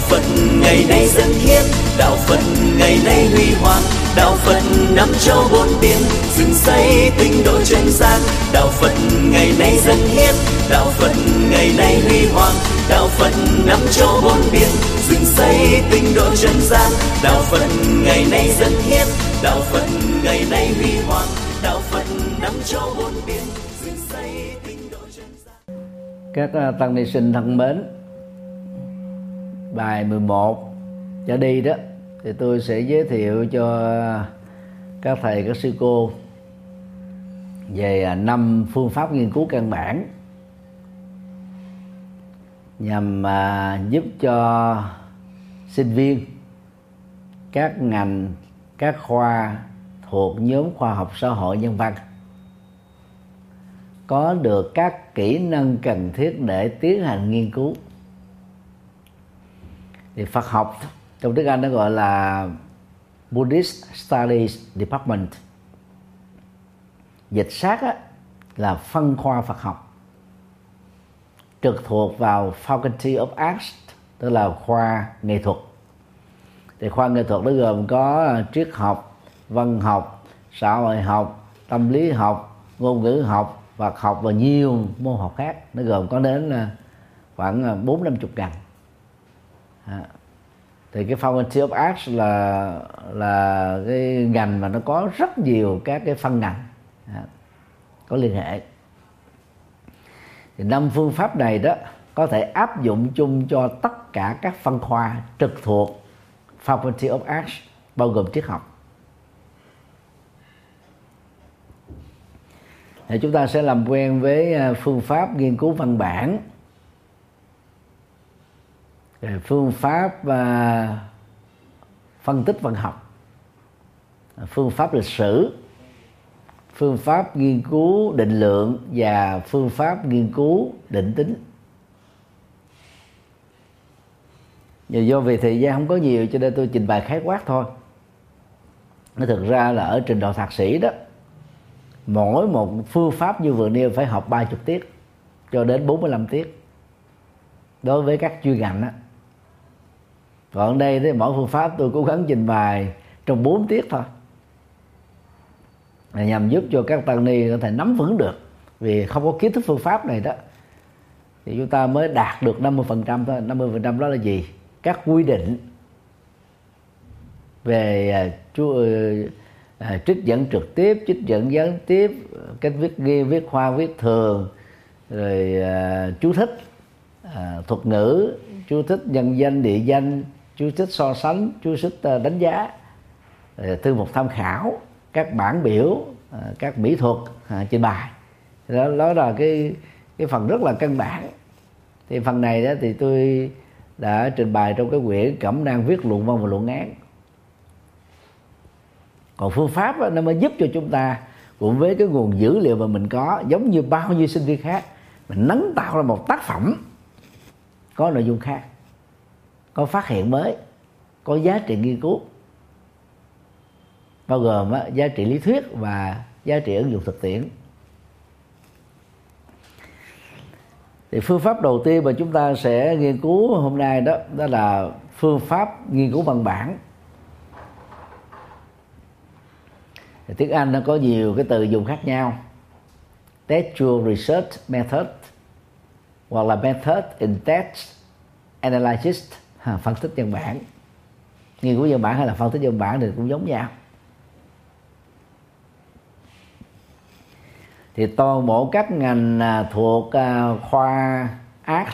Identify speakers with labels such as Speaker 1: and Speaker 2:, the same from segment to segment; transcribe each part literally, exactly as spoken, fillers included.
Speaker 1: Phật ngày nay dân hiến, đạo Phật ngày nay huy hoàng, đạo Phật năm châu bốn biển, dựng xây tinh độ chân gian. Đạo Phật ngày nay dân hiến, đạo Phật ngày nay huy hoàng, đạo Phật năm châu bốn biển, dựng xây tinh độ chân gian. Đạo Phật ngày nay dân hiến, đạo Phật ngày nay huy hoàng, đạo Phật năm châu bốn biển, dựng xây tinh độ chân gian.
Speaker 2: Các tăng ni sinh thân mến, bài mười một trở đi đó thì tôi sẽ giới thiệu cho các thầy các sư cô về năm phương pháp nghiên cứu căn bản nhằm giúp cho sinh viên các ngành, các khoa thuộc nhóm khoa học xã hội nhân văn có được các kỹ năng cần thiết để tiến hành nghiên cứu. Thì Phật học trong tiếng Anh nó gọi là Buddhist Studies Department. Dịch sát á, là phân khoa Phật học trực thuộc vào Faculty of Arts, tức là khoa nghệ thuật. Thì khoa nghệ thuật nó gồm có triết học, văn học, xã hội học, tâm lý học, ngôn ngữ học, Phật học và nhiều môn học khác. Nó gồm có đến khoảng bốn năm chục ngành. À, thì cái Faculty of Arts là là cái ngành mà nó có rất nhiều các cái phân ngành à, có liên hệ. Thì năm phương pháp này đó có thể áp dụng chung cho tất cả các phân khoa trực thuộc Faculty of Arts, bao gồm triết học. Thì chúng ta sẽ làm quen với phương pháp nghiên cứu văn bản, phương pháp uh, phân tích văn học, phương pháp lịch sử, phương pháp nghiên cứu định lượng và phương pháp nghiên cứu định tính. Nhưng do vì thời gian không có nhiều cho nên tôi trình bày khái quát thôi. Nó thực ra là ở trình độ thạc sĩ đó, mỗi một phương pháp như vừa nêu phải học ba mươi tiết cho đến bốn mươi lăm tiết đối với các chuyên ngành đó. Còn đây thì mỗi phương pháp tôi cố gắng trình bày trong bốn tiết thôi, nhằm giúp cho các tăng ni có thể nắm vững được. Vì không có kiến thức phương pháp này đó thì chúng ta mới đạt được năm mươi phần trăm thôi. năm mươi phần trăm đó là gì? Các quy định về chú, à, trích dẫn trực tiếp, trích dẫn gián tiếp, cách viết ghi, viết khoa, viết thường, rồi à, chú thích à, thuật ngữ, chú thích nhân danh, địa danh, chú thích so sánh, chú thích đánh giá, thư mục tham khảo, các bản biểu, các mỹ thuật à, trên bài. Đó, đó là cái cái phần rất là căn bản. Thì phần này đó thì tôi đã trình bày trong cái quyển Cẩm nang viết luận văn và luận án. Còn phương pháp đó, nó mới giúp cho chúng ta cùng với cái nguồn dữ liệu mà mình có, giống như bao nhiêu sinh viên khác, mình nắng tạo ra một tác phẩm có nội dung khác, có phát hiện mới, có giá trị nghiên cứu, bao gồm á, giá trị lý thuyết và giá trị ứng dụng thực tiễn. Thì phương pháp đầu tiên mà chúng ta sẽ nghiên cứu hôm nay đó đó là phương pháp nghiên cứu văn bản. Thì tiếng Anh nó có nhiều cái từ dùng khác nhau: textual research method, hoặc là method in text analysis, ha, phân tích văn bản. Nghiên cứu văn bản hay là phân tích văn bản thì cũng giống nhau. Thì toàn bộ các ngành thuộc khoa Arts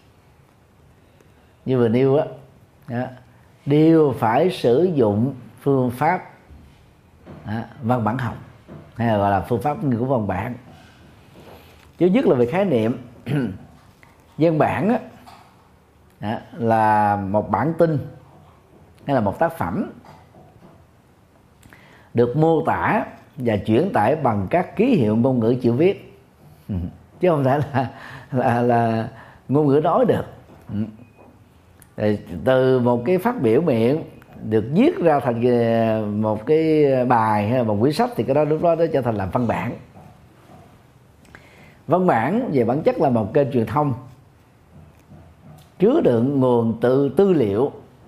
Speaker 2: như vừa nêu á, đều phải sử dụng phương pháp văn bản học, hay là gọi là phương pháp nghiên cứu văn bản. Thứ nhất là về khái niệm. Văn bản á, là một bản tin hay là một tác phẩm được mô tả và chuyển tải bằng các ký hiệu ngôn ngữ chữ viết, chứ không thể là là, là ngôn ngữ nói được. Từ một cái phát biểu miệng được viết ra thành một cái bài hay là một quyển sách thì cái đó lúc đó nó trở thành là văn bản. Văn bản về bản chất là một kênh truyền thông chứa đựng nguồn tự tư liệu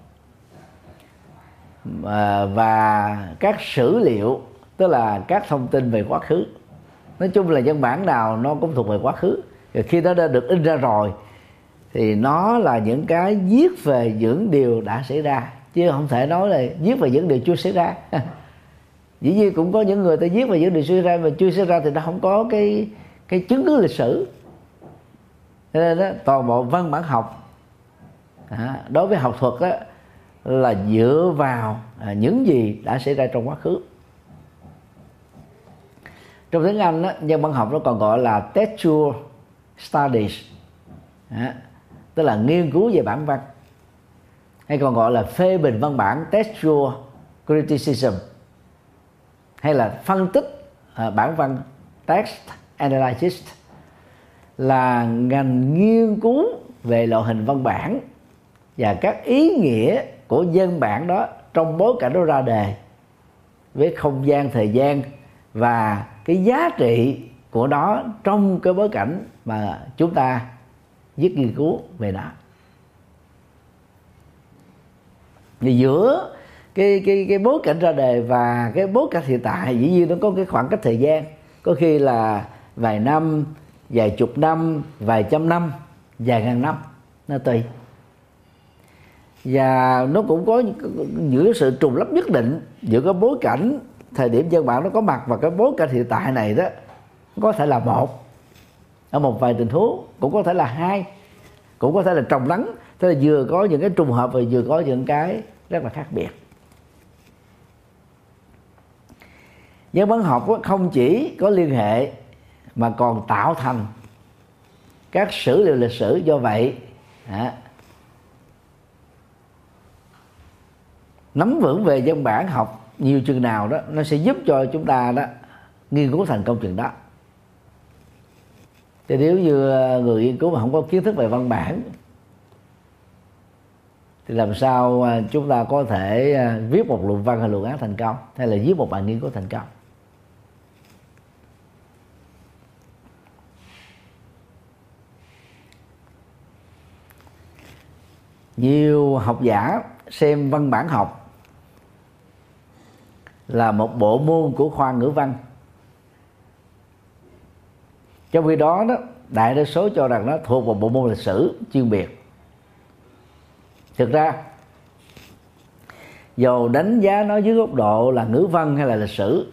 Speaker 2: và các sử liệu, tức là các thông tin về quá khứ. Nói chung là văn bản nào nó cũng thuộc về quá khứ. Rồi khi nó đã được in ra rồi thì nó là những cái viết về những điều đã xảy ra, chứ không thể nói là viết về những điều chưa xảy ra. Dĩ nhiên cũng có những người ta viết về những điều xảy ra, mà chưa xảy ra thì nó không có cái cái chứng cứ lịch sử. Cho nên đó, toàn bộ văn bản học à, đối với học thuật đó, là dựa vào à, những gì đã xảy ra trong quá khứ. Trong tiếng Anh đó, văn bản học nó còn gọi là textual studies, à, tức là nghiên cứu về bản văn, hay còn gọi là phê bình văn bản, textual criticism, hay là phân tích à, bản văn, text analysis, là ngành nghiên cứu về loại hình văn bản và các ý nghĩa của văn bản đó trong bối cảnh nó ra đề, với không gian, thời gian và cái giá trị của nó trong cái bối cảnh mà chúng ta viết nghiên cứu về nó. Thì giữa cái cái cái bối cảnh ra đề và cái bối cảnh hiện tại, dĩ nhiên nó có cái khoảng cách thời gian, có khi là vài năm, vài chục năm, vài trăm năm, vài ngàn năm, nó tùy. Và nó cũng có những sự trùng lắp nhất định giữa cái bối cảnh thời điểm văn bản nó có mặt và cái bối cảnh hiện tại này đó. Có thể là một, ở một vài tình huống, cũng có thể là hai, cũng có thể là trồng lắng. Tức là vừa có những cái trùng hợp và vừa có những cái rất là khác biệt. Văn bản học không chỉ có liên hệ mà còn tạo thành các sử liệu lịch sử. Do vậy à, nắm vững về văn bản học nhiều chừng nào đó, nó sẽ giúp cho chúng ta đó nghiên cứu thành công chừng đó. Thì nếu như người nghiên cứu mà không có kiến thức về văn bản thì làm sao chúng ta có thể viết một luận văn hay luận án thành công, hay là viết một bài nghiên cứu thành công? Nhiều học giả xem văn bản học là một bộ môn của khoa ngữ văn, trong khi đó, đó đại đa số cho rằng nó thuộc vào bộ môn lịch sử chuyên biệt. Thực ra dầu đánh giá nó dưới góc độ là ngữ văn hay là lịch sử,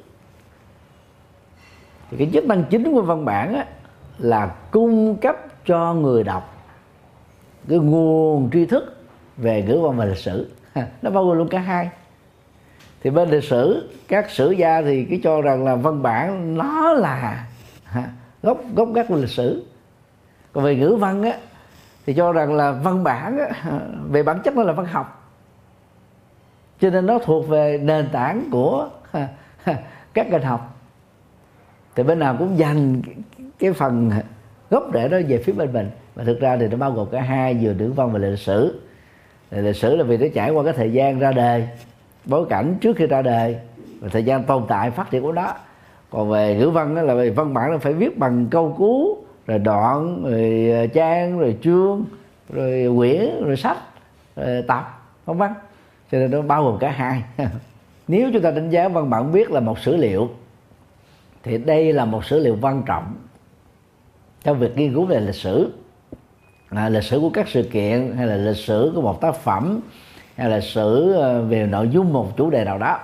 Speaker 2: thì cái chức năng chính của văn bản á, là cung cấp cho người đọc cái nguồn tri thức về ngữ văn và lịch sử. Nó bao gồm luôn cả hai. Thì bên lịch sử, các sử gia thì cái cho rằng là văn bản nó là gốc gốc gác của lịch sử. Còn về ngữ văn á, thì cho rằng là văn bản á, về bản chất nó là văn học, cho nên nó thuộc về nền tảng của các ngành học. Thì bên nào cũng dành cái phần gốc rễ đó về phía bên mình. Và thực ra thì nó bao gồm cả hai, vừa ngữ văn và lịch sử. Lịch sử là vì nó trải qua cái thời gian ra đời, bối cảnh trước khi ra đời và thời gian tồn tại phát triển của nó. Còn về ngữ văn đó là về văn bản nó phải viết bằng câu cú, rồi đoạn, rồi trang, rồi chương, rồi quyển, rồi sách, rồi tập, vân vân. Cho nên nó bao gồm cả hai. Nếu chúng ta đánh giá văn bản viết là một sử liệu, thì đây là một sử liệu quan trọng trong việc nghiên cứu về lịch sử. À, lịch sử của các sự kiện, hay là lịch sử của một tác phẩm, hay là lịch sử về nội dung một chủ đề nào đó.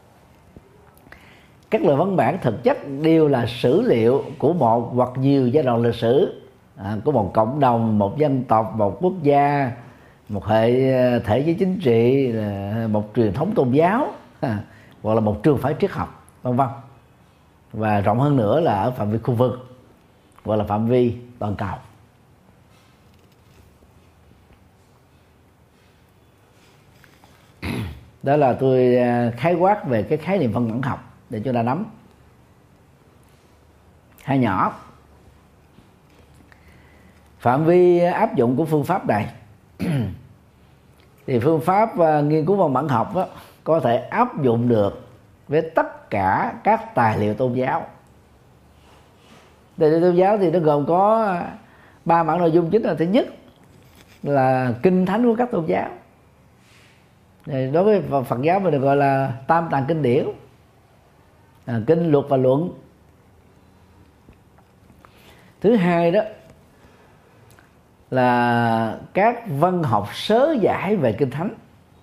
Speaker 2: Các loại văn bản thực chất đều là sử liệu của một hoặc nhiều giai đoạn lịch sử, à, của một cộng đồng, một dân tộc, một quốc gia, một hệ thể chế chính trị, một truyền thống tôn giáo, à, hoặc là một trường phái triết học, vân vân. Và rộng hơn nữa là ở phạm vi khu vực, hoặc là phạm vi toàn cầu. Đó là tôi khái quát về cái khái niệm văn bản học để chúng ta nắm. Hai nhỏ, phạm vi áp dụng của phương pháp này thì phương pháp uh, nghiên cứu văn bản học đó, có thể áp dụng được với tất cả các tài liệu tôn giáo. Tài liệu tôn giáo thì nó gồm có ba mảng nội dung chính. Là thứ nhất là kinh thánh của các tôn giáo. Đối với Phật giáo mình được gọi là tam tạng kinh điển, à, kinh, luật và luận. Thứ hai đó là các văn học sớ giải về kinh thánh,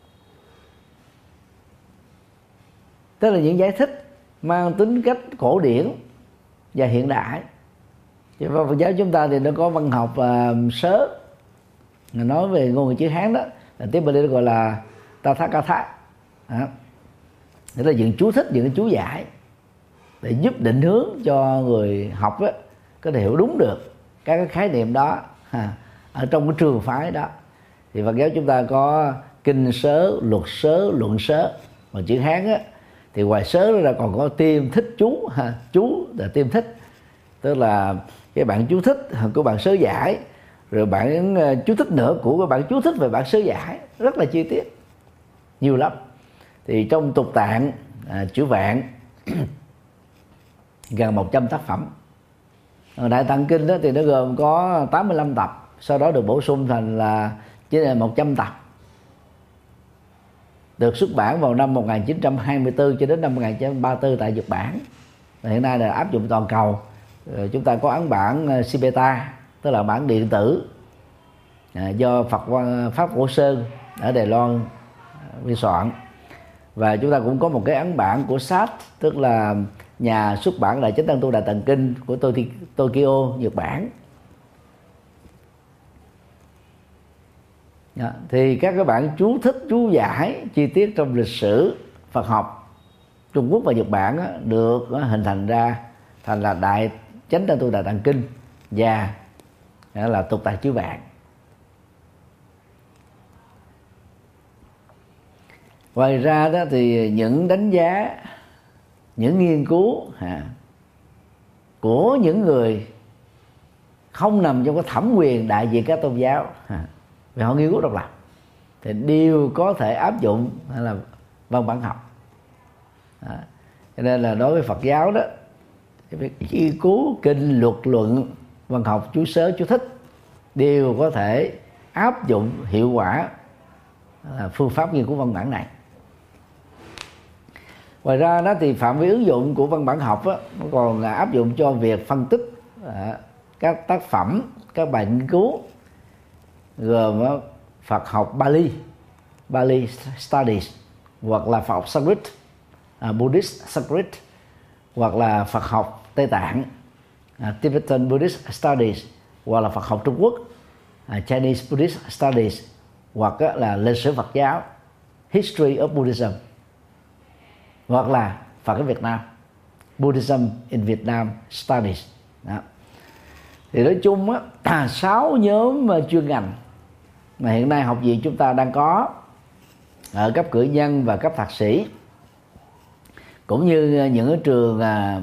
Speaker 2: tức là những giải thích mang tính cách cổ điển và hiện đại. Thì vào Phật giáo chúng ta thì nó có văn học uh, sớ, nói về ngôn ngữ chữ Hán đó, là tiếng Bali gọi là Tathagata, đó. Tức là những chú thích, những chú giải để giúp định hướng cho người học đó, có thể hiểu đúng được các cái khái niệm đó ha, ở trong cái trường phái đó. Thì Phật giáo chúng ta có kinh sớ, luật sớ, luận sớ. Mà chữ Hán á, thì ngoài sớ ra còn có tiêm thích chú ha, chú là tiêm thích, tức là cái bản chú thích của bản sớ giải, rồi bản chú thích nữa của cái bản chú thích về bản sớ giải, rất là chi tiết, nhiều lắm. Thì trong tục tạng à, chữ Vạn gần một trăm tác phẩm. Đại Tạng Kinh đó thì nó gồm có tám mươi lăm tập, sau đó được bổ sung thành là chỉ là một trăm tập, được xuất bản vào năm một nghìn chín trăm hai mươi tư cho đến năm một nghìn chín trăm ba mươi tư tại Nhật Bản. Và hiện nay là áp dụng toàn cầu. Rồi chúng ta có ấn bản Sipeta, tức là bản điện tử do Phật Pháp Cổ Sơn ở Đài Loan biên soạn. Và chúng ta cũng có một cái ấn bản của ét a tê, tức là nhà xuất bản Đại Chánh Tăng Tu Đại Tạng Kinh của Tokyo, Nhật Bản. Đó. Thì các cái bản chú thích, chú giải chi tiết trong lịch sử Phật học Trung Quốc và Nhật Bản đó, được đó, hình thành ra thành là Đại Chánh Tăng Tu Đại Tạng Kinh và đó là tục tạng chữ Vạn. Ngoài ra đó thì những đánh giá, những nghiên cứu à, của những người không nằm trong cái thẩm quyền đại diện các tôn giáo à, vì họ nghiên cứu độc lập thì đều có thể áp dụng hay là văn bản học. À, cho nên là đối với Phật giáo đó, cái việc nghiên cứu kinh, luật, luận, văn học, chú sớ, chú thích đều có thể áp dụng hiệu quả là phương pháp nghiên cứu văn bản này. Ngoài ra đó thì phạm vi ứng dụng của văn bản học đó, nó còn là áp dụng cho việc phân tích à, các tác phẩm, các bài nghiên cứu gồm Phật học Bali, Bali Studies, hoặc là Phật học Sanskrit, uh, Buddhist Sanskrit, hoặc là Phật học Tây Tạng, uh, Tibetan Buddhist Studies, hoặc là Phật học Trung Quốc, uh, Chinese Buddhist Studies, hoặc uh, là lịch sử Phật giáo, History of Buddhism, hoặc là Phật ở Việt Nam, Buddhism in Vietnam Studies. Đó. Thì nói chung á, sáu nhóm chuyên ngành mà hiện nay học viện chúng ta đang có ở cấp cử nhân và cấp thạc sĩ, cũng như những cái trường à,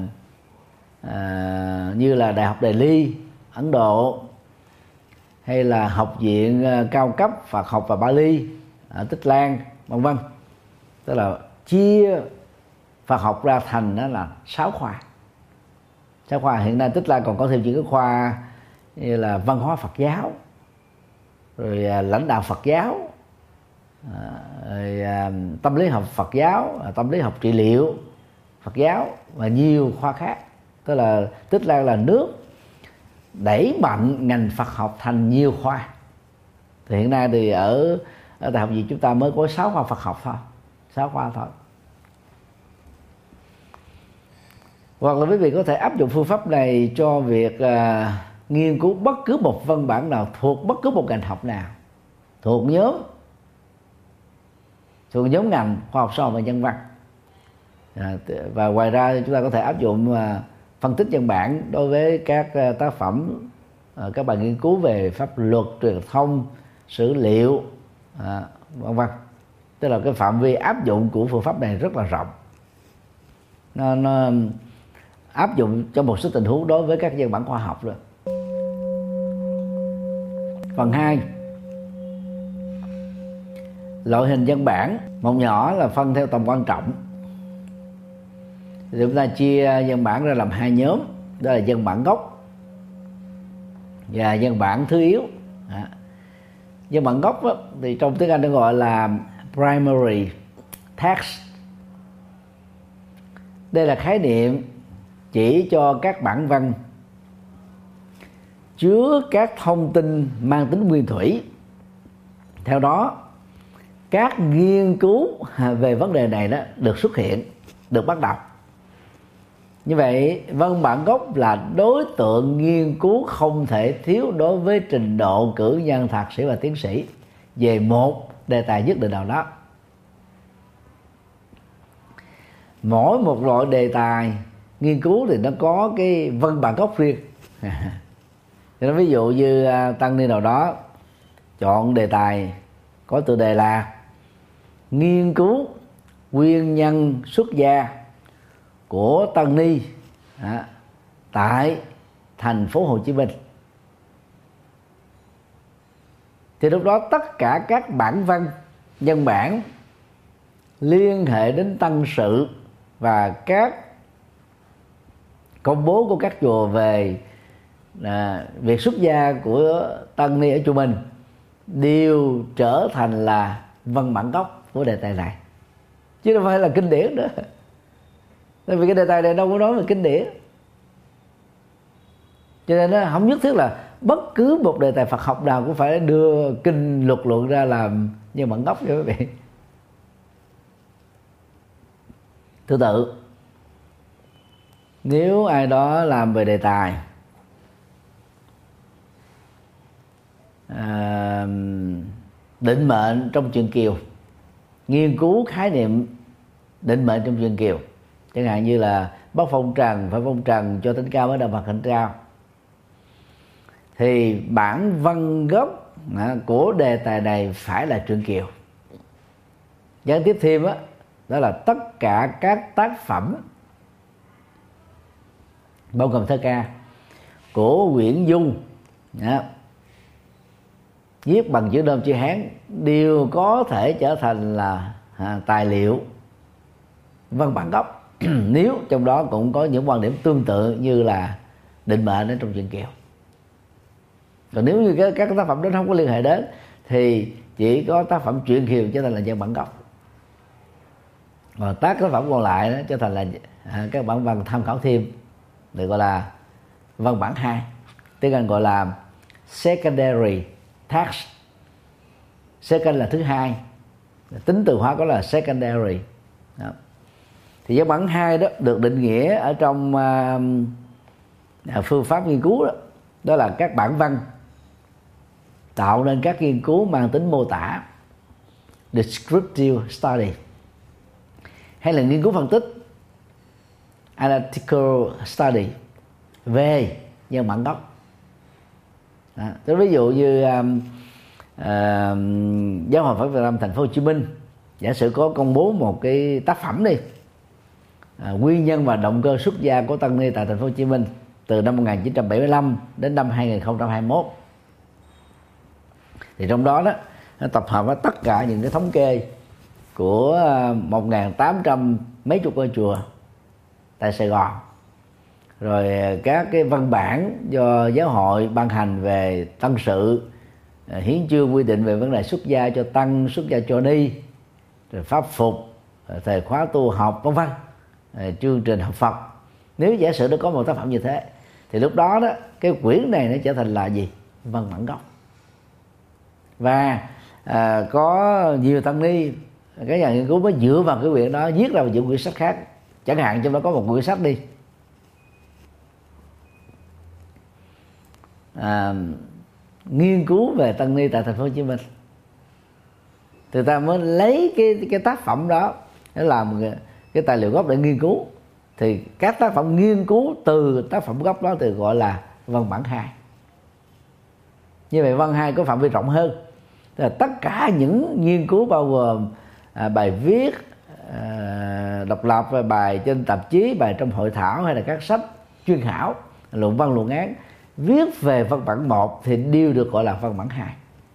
Speaker 2: à, như là Đại học Delhi, Ấn Độ, hay là học viện cao cấp Phật học và Bali ở Tích Lan, vân vân. Tức là chia Phật học ra thành đó là sáu khoa. Sáu khoa hiện nay Tích Lan còn có thêm những cái khoa như là văn hóa Phật giáo, rồi à, lãnh đạo Phật giáo, à, rồi, à, tâm lý học Phật giáo, à, tâm lý học trị liệu Phật giáo và nhiều khoa khác. Tức là Tích Lan là nước đẩy mạnh ngành Phật học thành nhiều khoa. Thì hiện nay thì ở, ở đại học gì chúng ta mới có sáu khoa Phật học thôi, sáu khoa thôi. Hoặc là quý vị có thể áp dụng phương pháp này cho việc à, nghiên cứu bất cứ một văn bản nào thuộc bất cứ một ngành học nào, thuộc nhóm thuộc nhóm ngành khoa học xã hội và nhân văn. À, và ngoài ra chúng ta có thể áp dụng à, phân tích nhân bản đối với các à, tác phẩm, à, các bài nghiên cứu về pháp luật, truyền thông, sử liệu, à, vân vân. Tức là cái phạm vi áp dụng của phương pháp này rất là rộng. Nó, nó áp dụng cho một số tình huống đối với các văn bản khoa học rồi. Phần hai, loại hình văn bản. Một nhỏ là phân theo tầm quan trọng. Thì chúng ta chia văn bản ra làm hai nhóm, đó là văn bản gốc và văn bản thứ yếu. Dân bản gốc đó, thì trong tiếng Anh nó gọi là primary text. Đây là khái niệm chỉ cho các bản văn chứa các thông tin mang tính nguyên thủy. Theo đó, các nghiên cứu về vấn đề này đó được xuất hiện, được bắt đầu. Như vậy, văn bản gốc là đối tượng nghiên cứu không thể thiếu đối với trình độ cử nhân, thạc sĩ và tiến sĩ về một đề tài nhất định nào đó. Mỗi một loại đề tài nghiên cứu thì nó có cái văn bản gốc riêng. Ví dụ như tăng ni nào đó chọn đề tài có tựa đề là nghiên cứu nguyên nhân xuất gia của tăng ni à, tại thành phố Hồ Chí Minh, thì lúc đó tất cả các bản văn nhân bản liên hệ đến tăng sự và các công bố của các chùa về à, việc xuất gia của tăng ni ở chùa mình đều trở thành là văn bản gốc của đề tài này, chứ không phải là kinh điển nữa. Tại vì cái đề tài này đâu có nói về kinh điển, cho nên nó không nhất thiết là bất cứ một đề tài Phật học nào cũng phải đưa kinh luật luận ra làm như bản gốc cho quý vị. Thứ tự, nếu ai đó làm về đề tài à, định mệnh trong truyện Kiều, nghiên cứu khái niệm định mệnh trong truyện Kiều, chẳng hạn như là bất phong trần phải phong trần cho tính cao mới đạo Phật hạnh trao, thì bản văn gốc của đề tài này phải là truyện Kiều. Gián tiếp thêm đó, đó là tất cả các tác phẩm bao gồm thơ ca của Nguyễn Du đó, viết bằng chữ Nôm chữ Hán đều có thể trở thành là à, tài liệu văn bản gốc nếu trong đó cũng có những quan điểm tương tự như là định mệnh ở trong truyện Kiều. Còn nếu như các, các tác phẩm đó không có liên hệ đến thì chỉ có tác phẩm truyện Kiều trở thành là văn bản gốc, và tác tác phẩm còn lại đó trở thành là à, các bản văn tham khảo thêm, được gọi là văn bản hai, tiếng Anh gọi là secondary text. Second là thứ hai, tính từ hóa có là secondary đó. Thì văn bản hai đó được định nghĩa ở trong uh, phương pháp nghiên cứu đó, đó là các bản văn tạo nên các nghiên cứu mang tính mô tả, descriptive study, hay là nghiên cứu phân tích, analytical study về nhân bản gốc. Đó. Tôi ví dụ như um, uh, Giáo hội Phật Việt Nam Thành phố Hồ Chí Minh giả sử có công bố một cái tác phẩm đi, à, nguyên nhân và động cơ xuất gia của tăng ni tại Thành phố Hồ Chí Minh từ năm một nghìn chín trăm bảy mươi lăm đến năm hai nghìn không trăm hai mươi mốt, thì trong đó đó nó tập hợp với tất cả những cái thống kê của một nghìn tám trăm mấy chục ngôi chùa tại Sài Gòn, rồi các cái văn bản do giáo hội ban hành về tăng sự, hiến chương quy định về vấn đề xuất gia cho tăng, xuất gia cho ni, rồi pháp phục, thời khóa tu học, vân vân, chương trình học Phật. Nếu giả sử nó có một tác phẩm như thế thì lúc đó đó cái quyển này nó trở thành là gì? Văn bản gốc. Và à, có nhiều tăng ni, các nhà nghiên cứu mới dựa vào cái quyển đó viết ra những quyển sách khác. Chẳng hạn trong đó có một quyển sách đi à, nghiên cứu về tăng ni tại Thành phố Hồ Chí Minh, thì ta mới lấy cái cái tác phẩm đó để làm cái, cái tài liệu gốc để nghiên cứu. Thì các tác phẩm nghiên cứu từ tác phẩm gốc đó thì gọi là văn bản hai. Như vậy văn hai có phạm vi rộng hơn, tức là tất cả những nghiên cứu bao gồm à, bài viết à, độc lập, về bài trên tạp chí, bài trong hội thảo, hay là các sách chuyên khảo, luận văn, luận án viết về văn bản một thì đều được gọi là văn bản hai.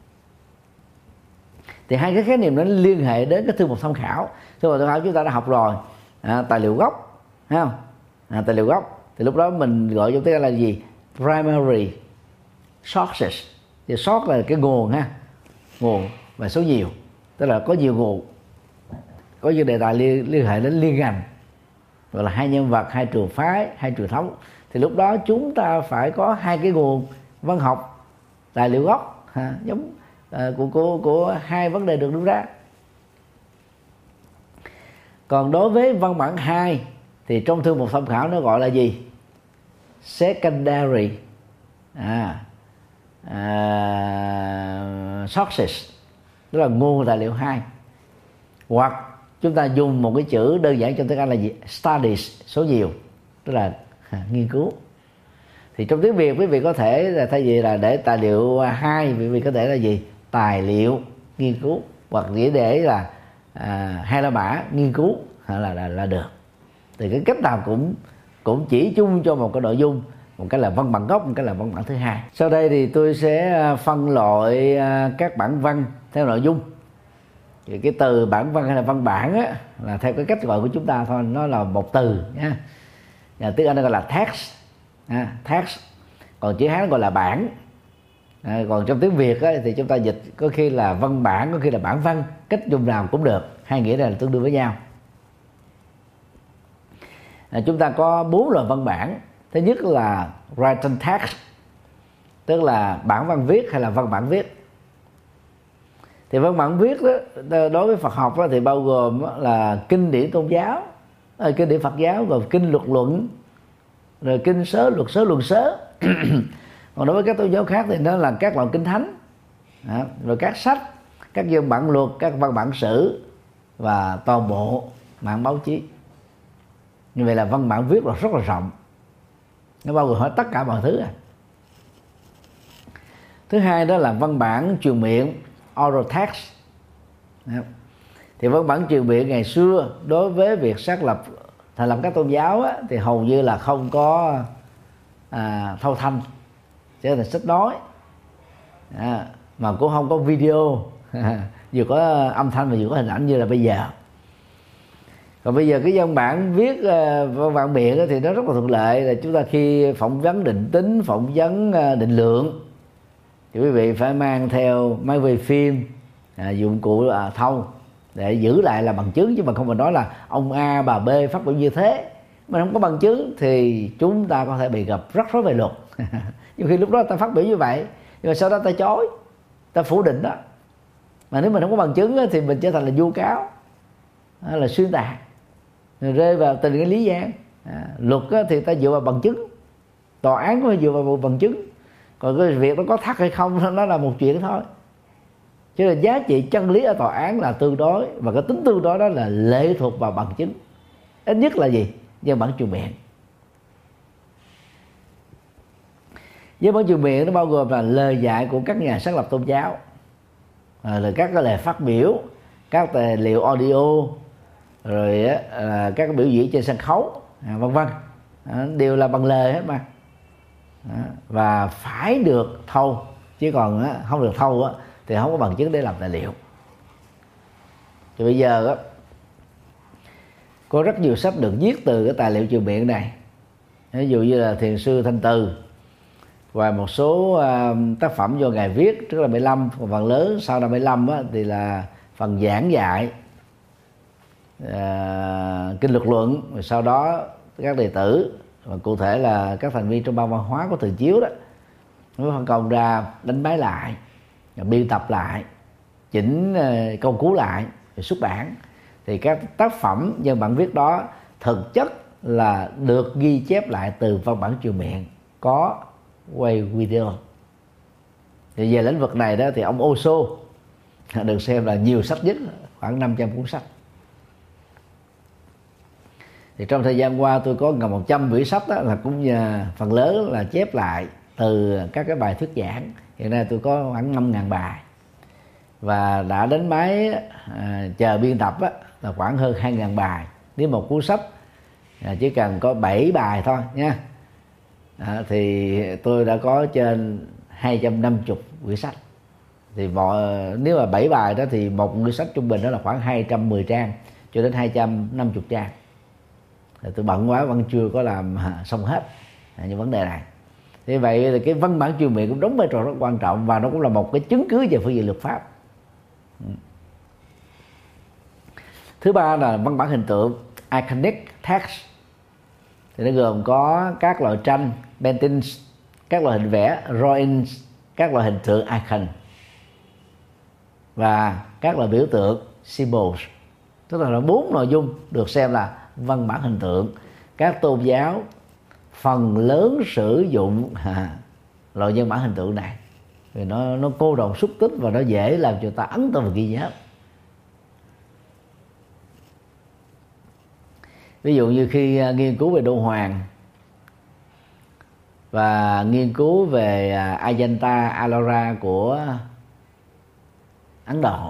Speaker 2: Thì hai cái khái niệm đó liên hệ đến cái thư mục tham khảo. Thư mục tham khảo chúng ta đã học rồi, à, tài liệu gốc, thấy không? À, tài liệu gốc thì lúc đó mình gọi trong tiếng Anh là gì? Primary sources. Thì source là cái nguồn ha, nguồn và số nhiều, tức là có nhiều nguồn, có nhiều đề tài liên, liên hệ đến liên ngành, gọi là hai nhân vật, hai trường phái, hai truyền thống. Thì lúc đó chúng ta phải có hai cái nguồn văn học tài liệu gốc, ha, giống uh, của, của của hai vấn đề được đưa ra. Còn đối với văn bản hai thì trong thư mục tham khảo nó gọi là gì? Secondary à, à, sources, tức là nguồn tài liệu hai. Hoặc chúng ta dùng một cái chữ đơn giản trong tiếng Anh là gì? Studies, số nhiều, tức là à, nghiên cứu. Thì trong tiếng Việt quý vị có thể là thay vì là để tài liệu hai, quý vị có thể là gì? Tài liệu nghiên cứu, hoặc chỉ để là à, hai la mã nghiên cứu là, là là được. Thì cái cách nào cũng cũng chỉ chung cho một cái nội dung, một cái là văn bản gốc, một cái là văn bản thứ hai. Sau đây thì tôi sẽ phân loại các bản văn theo nội dung. Thì cái từ bản văn hay là văn bản á, là theo cái cách gọi của chúng ta thôi, nó là một từ nha. Nhà tiếng Anh nó gọi là text, à, text. Còn chữ Hán gọi là bản. À, còn trong tiếng Việt á, thì chúng ta dịch có khi là văn bản, có khi là bản văn, cách dùng nào cũng được, hai nghĩa này là tương đương với nhau. À, chúng ta có bốn loại văn bản. Thứ nhất là written text, tức là bản văn viết hay là văn bản viết. Thì văn bản viết đó, đối với Phật học đó, thì bao gồm là kinh điển tôn giáo, kinh điển Phật giáo, gồm kinh luật luận, rồi kinh sớ, luật sớ, luận sớ. Còn đối với các tôn giáo khác thì nó là các loại kinh thánh, đó, rồi các sách, các văn bản luật, các văn bản sử và toàn bộ mạng báo chí. Như vậy là văn bản viết là rất là rộng, nó bao gồm hết tất cả mọi thứ. À. Thứ hai đó là văn bản truyền miệng, oral text. Đó. Thì văn bản truyền miệng ngày xưa đối với việc xác lập thành lập các tôn giáo á, thì hầu như là không có à, thâu thanh, trở thành sách nói, à, mà cũng không có video, vừa có âm thanh và vừa có hình ảnh như là bây giờ. Còn bây giờ cái văn bản viết văn bản miệng thì nó rất là thuận lợi, là chúng ta khi phỏng vấn định tính, phỏng vấn định lượng thì quý vị phải mang theo máy quay phim, à, dụng cụ à, thâu để giữ lại là bằng chứng, chứ mà không phải nói là ông A bà B phát biểu như thế mà không có bằng chứng thì chúng ta có thể bị gặp rắc rối về luật. Nhưng khi lúc đó ta phát biểu như vậy nhưng mà sau đó ta chối, ta phủ định đó, mà nếu mình không có bằng chứng thì mình trở thành là vu cáo, là xuyên tạc, rồi rơi vào tình cái lý gian. À, luật thì ta dựa vào bằng chứng, tòa án cũng dựa vào bằng chứng, còn cái việc nó có thật hay không nó là một chuyện thôi. Chứ là giá trị chân lý ở tòa án là tương đối, và cái tính tương đối đó là lệ thuộc vào bằng chứng. Ít nhất là gì? Văn bản truyền miệng. Văn bản truyền miệng nó bao gồm là lời dạy của các nhà xác lập tôn giáo, à, là các cái lời phát biểu, các tài liệu audio, rồi à, các cái biểu diễn trên sân khấu, à, vân vân, à, đều là bằng lời hết mà. À, và phải được thâu, chứ còn á, không được thâu á, thì không có bằng chứng để làm tài liệu. Thì bây giờ á, có rất nhiều sách được viết từ cái tài liệu truyền miệng này. Ví dụ như là Thiền sư Thanh Từ và một số uh, tác phẩm do ngài viết trước năm bảy lăm, còn phần lớn sau năm bảy lăm á, thì là phần giảng dạy uh, kinh luật luận, rồi sau đó các đệ tử và cụ thể là các thành viên trong ban văn hóa của Từ Chiếu đó mới phân công ra đánh máy lại, biên tập lại, chỉnh uh, câu cú lại, rồi xuất bản. Thì các tác phẩm văn bản viết đó thực chất là được ghi chép lại từ văn bản truyền miệng, có quay video. Thì về lĩnh vực này đó thì ông Osho được xem là nhiều sách nhất, khoảng năm trăm cuốn sách. Thì trong thời gian qua tôi có gần một trăm quyển sách đó, là cũng nhờ phần lớn là chép lại từ các cái bài thuyết giảng. Hiện nay tôi có khoảng năm ngàn bài và đã đánh máy à, chờ biên tập á, là khoảng hơn hai ngàn bài. Nếu một cuốn sách à, chỉ cần có bảy bài thôi nha, à, thì tôi đã có trên hai trăm năm mươi quyển sách. Thì mọi, nếu mà bảy bài đó thì một quyển sách trung bình đó là khoảng hai trăm mười trang cho đến hai trăm năm mươi trang. Thì tôi bận quá vẫn chưa có làm à, xong hết à, những vấn đề này. Thế vậy thì cái văn bản truyền miệng cũng đóng vai trò rất quan trọng, và nó cũng là một cái chứng cứ về phương diện luật pháp. Thứ ba là văn bản hình tượng iconic text, thì nó gồm có các loại tranh, paintings, các loại hình vẽ, drawings, các loại hình tượng icon và các loại biểu tượng symbols. Tức là bốn nội dung được xem là văn bản hình tượng. Các tôn giáo phần lớn sử dụng à, loại văn bản hình tượng này vì nó nó cô đọng xúc tích và nó dễ làm cho ta ấn tượng và ghi nhớ. Ví dụ như khi nghiên cứu về Đô Hoàng và nghiên cứu về Ajanta Ellora của Ấn Độ,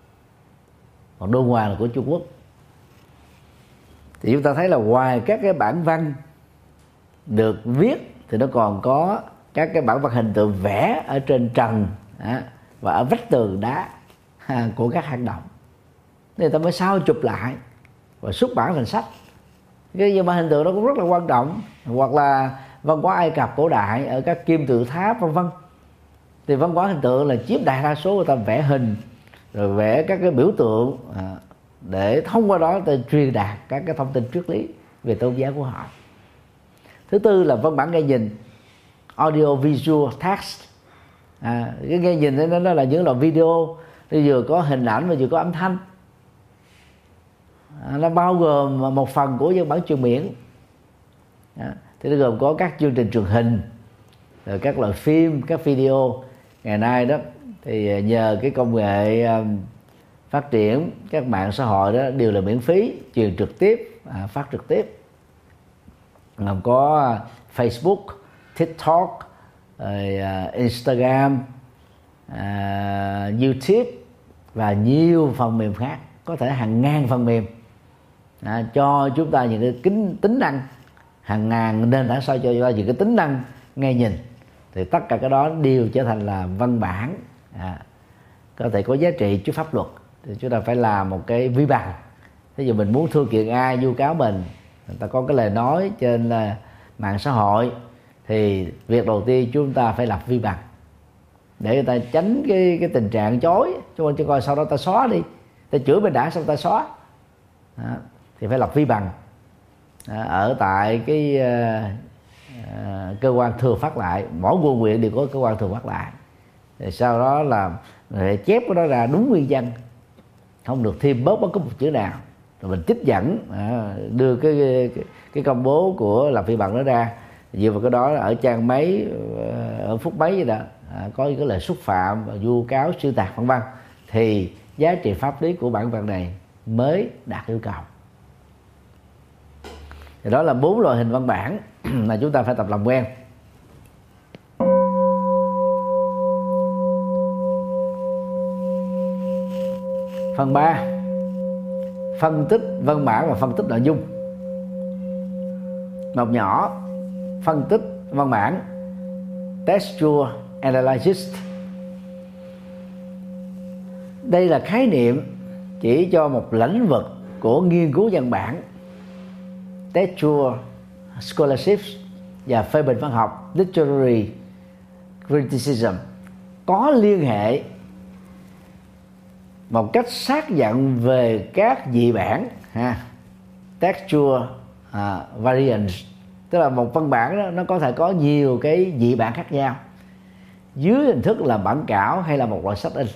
Speaker 2: còn Đô Hoàng là của Trung Quốc, thì chúng ta thấy là ngoài các cái bản văn được viết thì nó còn có các cái bản văn hình tượng vẽ ở trên trần và ở vách tường đá của các hang động. Nên ta mới sao chụp lại và xuất bản thành sách. Cái văn bản hình tượng đó cũng rất là quan trọng. Hoặc là văn hóa Ai Cập cổ đại ở các kim tự tháp vân vân, thì văn hóa hình tượng là chiếm đại đa số người ta vẽ hình rồi vẽ các cái biểu tượng để thông qua đó ta truyền đạt các cái thông tin triết lý về tôn giáo của họ. Thứ tư là văn bản nghe nhìn audio visual text. À, cái nghe nhìn đó, nó là những loại video, nó vừa có hình ảnh và vừa có âm thanh. À, nó bao gồm một phần của văn bản truyền miệng. À, thì nó gồm có các chương trình truyền hình, rồi các loại phim, các video. Ngày nay đó thì nhờ cái công nghệ um, phát triển, các mạng xã hội đó đều là miễn phí, truyền trực tiếp, à, phát trực tiếp. Còn có Facebook, TikTok, rồi, uh, Instagram, uh, YouTube và nhiều phần mềm khác, có thể hàng ngàn phần mềm à, cho chúng ta những cái kính, tính năng, hàng ngàn nền tảng sao cho chúng ta những cái tính năng nghe nhìn. Thì tất cả cái đó đều trở thành là văn bản à, có thể có giá trị trước pháp luật. Thì chúng ta phải làm một cái vi bằng. Ví dụ mình muốn thư kiện ai vu cáo mình, người ta có cái lời nói trên uh, mạng xã hội, thì việc đầu tiên chúng ta phải lập vi bằng để người ta tránh cái cái tình trạng chối, cho cho coi sau đó ta xóa đi, ta chửi mình đã xong ta xóa. Đó. Thì phải lập vi bằng à, ở tại cái uh, uh, cơ quan thường phát lại. Mỗi quận huyện đều có cơ quan thường phát lại. Thì sau đó là để chép cái đó ra đúng nguyên văn, không được thêm bớt bất cứ một chữ nào. Rồi mình trích dẫn à, đưa cái, cái cái công bố của lập vi bằng đó ra, dựa vào cái đó ở trang mấy, ở phút mấy vậy đó à, có cái lời xúc phạm và vu cáo xuyên tạc vân vân, thì giá trị pháp lý của bản văn này mới đạt yêu cầu. Thì đó là bốn loại hình văn bản mà chúng ta phải tập làm quen. Phần ba, phân tích văn bản và phân tích nội dung. Một nhỏ, phân tích văn bản, textual analysis. Đây là khái niệm chỉ cho một lĩnh vực của nghiên cứu văn bản, textual scholarship và phê bình văn học, literary criticism, có liên hệ một cách xác nhận về các dị bản ha, textual uh, variants, tức là một văn bản đó nó có thể có nhiều cái dị bản khác nhau dưới hình thức là bản cảo hay là một loại sách in.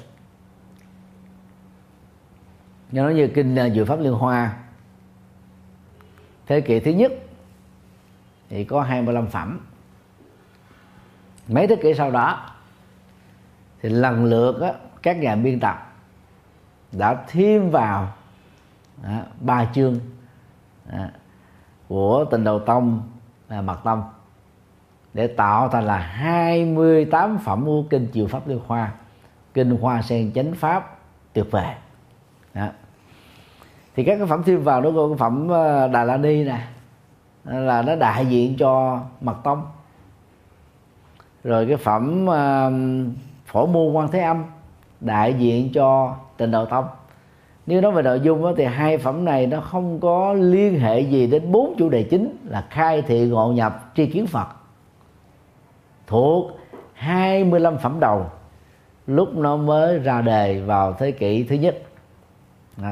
Speaker 2: Như nói như kinh Diệu Pháp Liên Hoa thế kỷ thứ nhất thì có hai mươi lăm phẩm. Mấy thế kỷ sau đó thì lần lượt á, các nhà biên tập đã thêm vào à, ba chương à, của Tịnh Độ Tông, à, Mật Tông để tạo thành là hai mươi tám phẩm của kinh Diệu Pháp Liên Hoa, kinh Hoa Sen Chánh Pháp tuyệt vời. Đó. Thì các cái phẩm thêm vào đó có cái phẩm Đà La Ni nè, là nó đại diện cho Mật Tông. Rồi cái phẩm uh, Phổ Môn Quan Thế Âm đại diện cho Tịnh Độ Tông. Nếu nói về nội dung đó, thì hai phẩm này nó không có liên hệ gì đến bốn chủ đề chính là khai thị, ngộ nhập, tri kiến Phật, thuộc hai mươi lăm phẩm đầu lúc nó mới ra đời vào thế kỷ thứ nhất. Đó.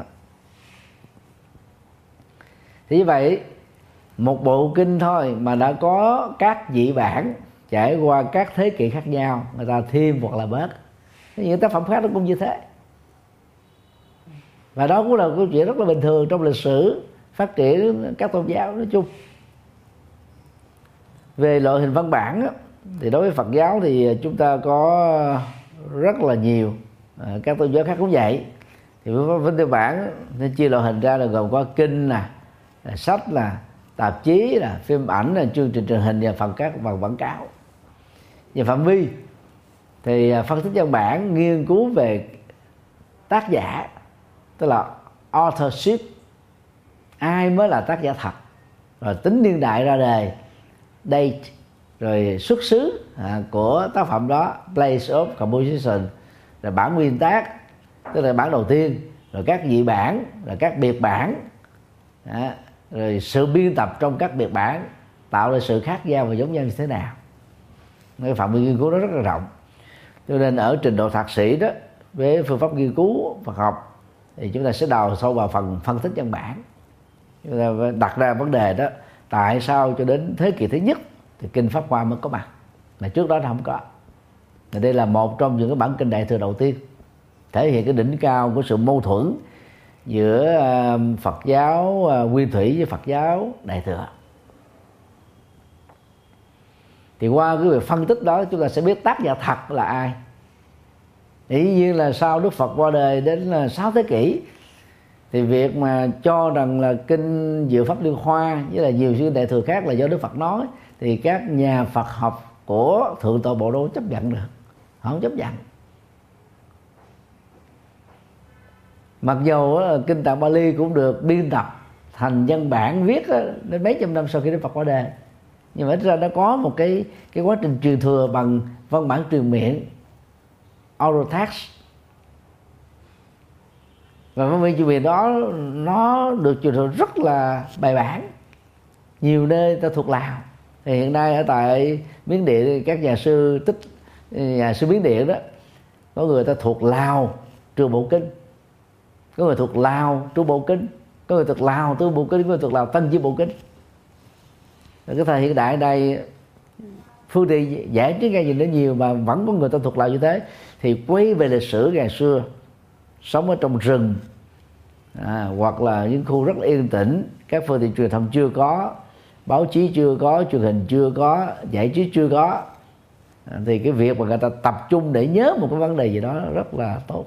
Speaker 2: Thì như vậy một bộ kinh thôi mà đã có các vị bản trải qua các thế kỷ khác nhau, người ta thêm hoặc là bớt. Những tác phẩm khác nó cũng như thế. Và đó cũng là câu chuyện rất là bình thường trong lịch sử phát triển các tôn giáo nói chung. Về loại hình văn bản á, thì đối với Phật giáo thì chúng ta có rất là nhiều, các tôn giáo khác cũng vậy. Thì với văn tư bản nên chia loại hình ra là gồm có kinh nè, sách là tạp chí là phim ảnh là chương trình truyền hình và phần các phần quảng cáo. Về phạm vi thì phân tích văn bản nghiên cứu về tác giả, tức là authorship, ai mới là tác giả thật, rồi tính niên đại ra đời, date, rồi xuất xứ à, của tác phẩm đó, place of composition, rồi bản nguyên tác, tức là bản đầu tiên, rồi các vị bản, rồi các biệt bản, đó, rồi sự biên tập trong các biệt bản tạo ra sự khác nhau và giống nhau như thế nào. Cái phạm vi nghiên cứu đó rất là rộng. Cho nên ở trình độ thạc sĩ đó, với phương pháp nghiên cứu Phật học thì chúng ta sẽ đào sâu vào phần phân tích văn bản. Chúng ta phải đặt ra vấn đề đó, tại sao cho đến thế kỷ thứ nhất thì kinh Pháp Hoa mới có mặt, mà trước đó nó không có. Và đây là một trong những cái bản kinh Đại Thừa đầu tiên, thể hiện cái đỉnh cao của sự mâu thuẫn giữa Phật giáo Nguyên Thủy với Phật giáo Đại Thừa. Thì qua cái việc phân tích đó chúng ta sẽ biết tác giả thật là ai. Dĩ nhiên là sau Đức Phật qua đời đến sáu thế kỷ thì việc mà cho rằng là kinh Diệu Pháp Liên Hoa với là nhiều kinh Đại Thừa khác là do Đức Phật nói thì các nhà Phật học của Thượng tọa Bộ Đô chấp nhận được, họ không chấp nhận. Mặc dù kinh Tạng Bali cũng được biên tập thành văn bản viết đến mấy trăm năm sau khi Đức Phật qua đời, nhưng mà ít ra nó có một cái cái quá trình truyền thừa bằng văn bản truyền miệng, oral text. Và văn bản truyền miệng đó nó được truyền thừa rất là bài bản, nhiều nơi ta thuộc Lào. Thì hiện nay ở tại Miến Điện, các nhà sư tích nhà sư Miến Điện đó, có người ta thuộc Lào Trường Bộ Kinh, có người thuộc Lào Trung Bộ Kinh, có người thuộc Lào Tư Bộ Kinh, có người thuộc Lào Tân Chi Bộ Kinh. Ở cái thời hiện đại này phương tiện giải trí nghe gì nó nhiều mà vẫn có người ta thuộc Lào như thế, thì quay về lịch sử ngày xưa sống ở trong rừng à, hoặc là những khu rất là yên tĩnh, các phương tiện truyền thông chưa có, báo chí chưa có, truyền hình chưa có, giải trí chưa có, à, thì cái việc mà người ta tập trung để nhớ một cái vấn đề gì đó rất là tốt.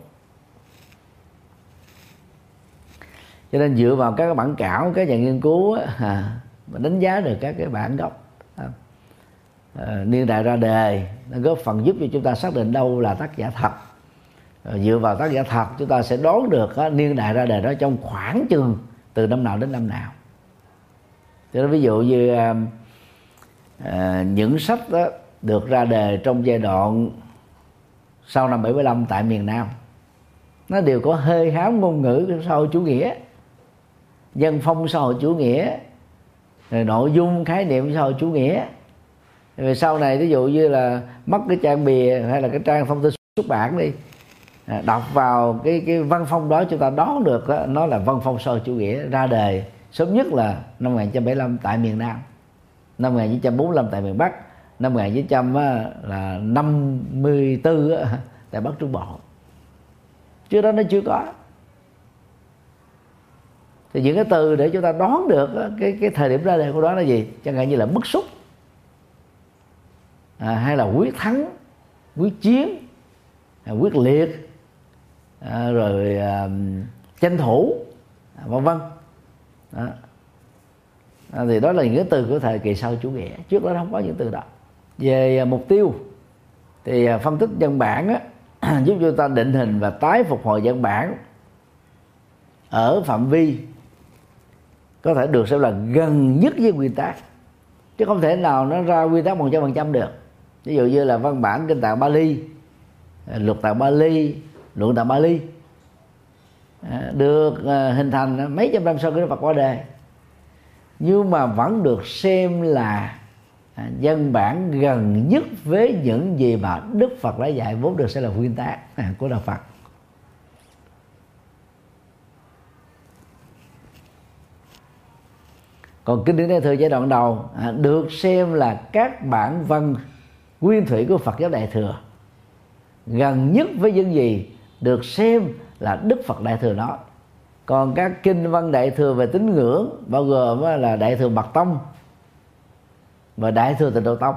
Speaker 2: Cho nên dựa vào các bản cảo, các nhà nghiên cứu à, mà đánh giá được các cái bản gốc à, à, niên đại ra đời, nó góp phần giúp cho chúng ta xác định đâu là tác giả thật. Rồi dựa vào tác giả thật chúng ta sẽ đoán được á, niên đại ra đời đó trong khoảng chừng từ năm nào đến năm nào. Cho nên ví dụ như à, à, những sách đó được ra đời trong giai đoạn sau năm bảy mươi lăm tại miền Nam, nó đều có hơi hám ngôn ngữ xã hội chủ nghĩa, dân phong xã hội chủ nghĩa, rồi nội dung khái niệm xã hội chủ nghĩa. Rồi sau này ví dụ như là mất cái trang bìa hay là cái trang thông tin xuất bản đi, đọc vào cái cái văn phong đó chúng ta đoán được đó, nó là văn phong xã hội chủ nghĩa ra đời sớm nhất là năm một nghìn chín trăm bảy mươi lăm tại miền Nam, năm một nghìn chín trăm bốn mươi lăm tại miền Bắc, năm một nghìn chín trăm năm mươi tư tại Bắc Trung Bộ. Trước đó nó chưa có. Thì những cái từ để chúng ta đoán được cái cái thời điểm ra đời của đó là gì? Chẳng hạn như là bức xúc, à, hay là quyết thắng, quyết chiến, à, quyết liệt, à, rồi à, tranh thủ, à, vân vân. Đó. À, thì đó là những cái từ của thời kỳ sau chủ nghĩa. Trước đó không có những từ đó. Về à, mục tiêu thì à, phân tích văn bản á, giúp chúng ta định hình và tái phục hồi văn bản ở phạm vi có thể được xem là gần nhất với nguyên tắc, chứ không thể nào nó ra nguyên tắc một trăm phần trăm được. Ví dụ như là văn bản kinh Tạng Bali, luật Tạng Bali, luận Tạng Bali được hình thành mấy trăm năm sau khi Đức Phật qua đời, nhưng mà vẫn được xem là à, văn bản gần nhất với những gì mà Đức Phật đã dạy vốn được sẽ là nguyên tắc à, của đạo Phật. Còn kinh điển Đại Thừa giai đoạn đầu à, được xem là các bản văn nguyên thủy của Phật giáo Đại Thừa, gần nhất với những gì được xem là Đức Phật Đại Thừa nói. Còn các kinh văn Đại Thừa về tín ngưỡng bao gồm là Đại Thừa Mật Tông và Đại Thừa Tịnh Độ Tông,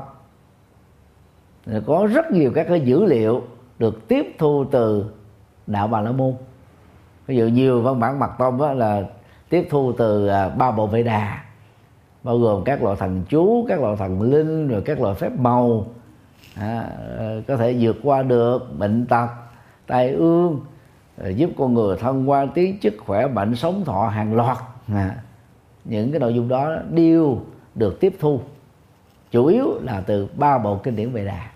Speaker 2: có rất nhiều các cái dữ liệu được tiếp thu từ đạo Bà La Môn. Ví dụ nhiều văn bản Mật Tông đó là tiếp thu từ ba bộ Vệ Đà, bao gồm các loại thần chú, các loại thần linh, rồi các loại phép màu à, có thể vượt qua được bệnh tật, tai ương, giúp con người thăng hoa tiến chức, khỏe mạnh, sống thọ hàng loạt à, những cái nội dung đó đều được tiếp thu chủ yếu là từ ba bộ kinh điển Vệ Đà.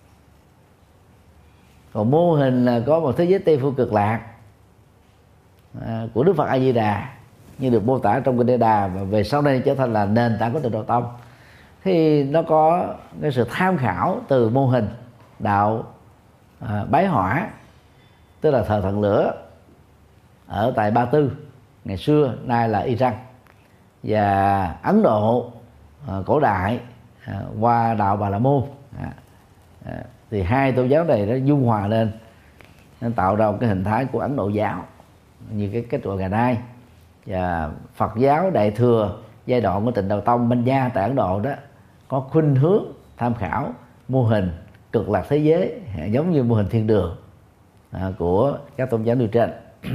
Speaker 2: Còn mô hình là có một thế giới Tây phương cực lạc à, của Đức Phật A Di Đà như được mô tả trong kinh Địa Đà, và về sau này trở thành là nền tảng của Tịnh Độ Tông, thì nó có cái sự tham khảo từ mô hình đạo à, Bái Hỏa, tức là thờ thần lửa ở tại Ba Tư ngày xưa, nay là Iran, và Ấn Độ à, cổ đại à, qua đạo Bà La Môn à, à, thì hai tôn giáo này nó dung hòa lên, nó tạo ra một cái hình thái của Ấn Độ giáo như cái kết quả ngày nay. Và Phật giáo Đại Thừa giai đoạn của Tịnh Độ Tông Banh Gia tại Ấn Độ đó có khuynh hướng tham khảo mô hình cực lạc thế giới giống như mô hình thiên đường à, của các tôn giáo nêu trên.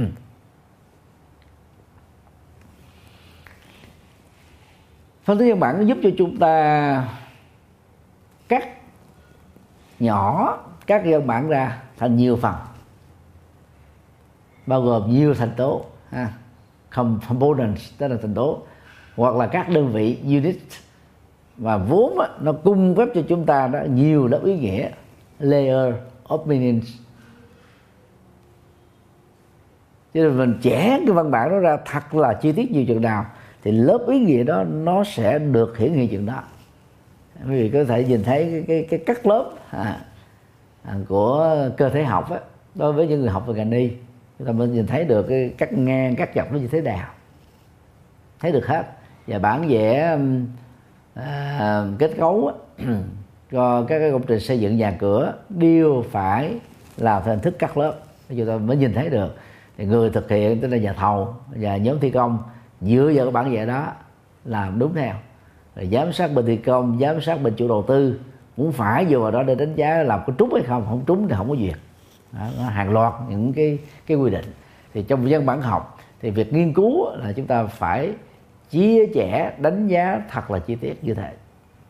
Speaker 2: Phân tích văn bản giúp cho chúng ta cắt nhỏ các văn bản ra thành nhiều phần, bao gồm nhiều thành tố ha, components tức là thành tố, hoặc là các đơn vị unit, và vốn đó, nó cung cấp cho chúng ta đó nhiều lớp ý nghĩa, layer of meanings. Cho nên mình chẻ cái văn bản đó ra thật là chi tiết nhiều chừng nào thì lớp ý nghĩa đó nó sẽ được hiển hiện chừng đó. Quý vị có thể nhìn thấy cái cái, cái cắt lớp à, à, của cơ thể học á, đối với những người học về ngành y, chúng ta mới nhìn thấy được cái cắt ngang cắt dọc nó như thế nào, thấy được hết. Và bản vẽ à, kết cấu á, cho các cái công trình xây dựng nhà cửa đều phải làm theo hình thức cắt lớp, chúng ta mới nhìn thấy được. Thì người thực hiện tức là nhà thầu và nhóm thi công dựa vào cái bản vẽ đó làm đúng theo, rồi giám sát bên thi công, giám sát bên chủ đầu tư cũng phải dựa vào đó để đánh giá làm có trúng hay không, không trúng thì không có duyệt. Đó, nó hàng loạt những cái cái quy định. Thì trong văn bản học thì việc nghiên cứu là chúng ta phải chia sẻ đánh giá thật là chi tiết như thế.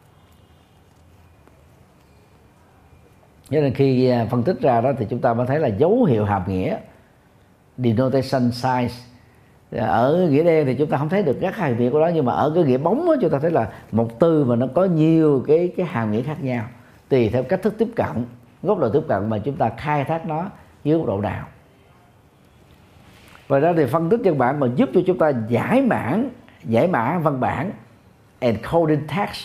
Speaker 2: Cho nên khi phân tích ra đó thì chúng ta mới thấy là dấu hiệu hàm nghĩa, denotation signs. Ở nghĩa đen thì chúng ta không thấy được các hàm nghĩa của đó, nhưng mà ở cái nghĩa bóng đó, chúng ta thấy là một từ mà nó có nhiều cái cái hàm nghĩa khác nhau tùy theo cách thức tiếp cận, góc độ tiếp cận mà chúng ta khai thác nó dưới góc độ nào. Và đó thì phân tích văn bản mà giúp cho chúng ta giải mã giải mã văn bản, encoding text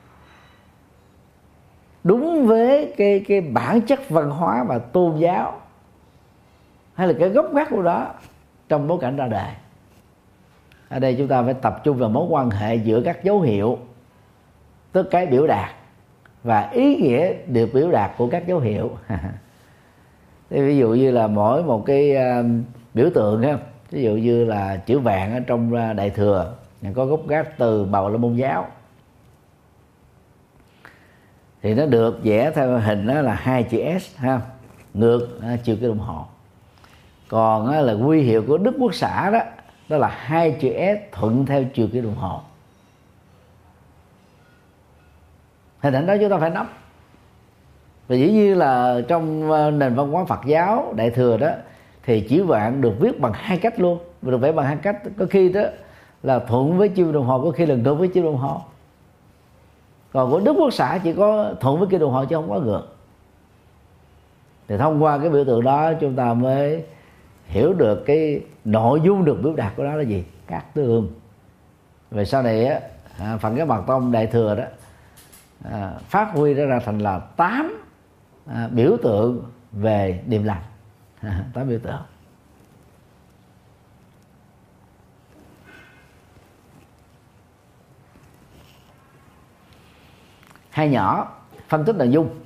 Speaker 2: đúng với cái cái bản chất văn hóa và tôn giáo hay là cái gốc gác của đó trong bối cảnh ra đời. Ở đây chúng ta phải tập trung vào mối quan hệ giữa các dấu hiệu, tức cái biểu đạt, và ý nghĩa được biểu đạt của các dấu hiệu. Thì ví dụ như là mỗi một cái uh, biểu tượng ha, ví dụ như là chữ vạn ở trong uh, Đại Thừa có gốc gác từ Bà La Môn giáo, thì nó được vẽ theo hình đó là hai chữ S ha, ngược uh, chiều cái đồng hồ. Còn uh, là huy hiệu của Đức Quốc xã đó, đó là hai chữ S thuận theo chiều cái đồng hồ. Hình ảnh đó chúng ta phải nắm. Và dĩ nhiên là trong nền văn hóa Phật giáo Đại Thừa đó thì chữ vạn được viết bằng hai cách luôn, được vẽ bằng hai cách. Có khi đó là thuận với chiều đồng hồ, có khi là ngược với chiều đồng hồ. Còn của Đức Quốc xã chỉ có thuận với chiều đồng hồ chứ không có ngược. Thì thông qua cái biểu tượng đó chúng ta mới hiểu được cái nội dung được biểu đạt của đó là gì, các tương. Về sau này á, Phật giáo Mật Tông Đại Thừa đó à, phát huy ra, ra thành là tám à, biểu tượng về điềm lành. à, tám biểu tượng. Hai nhỏ phân tích nội dung.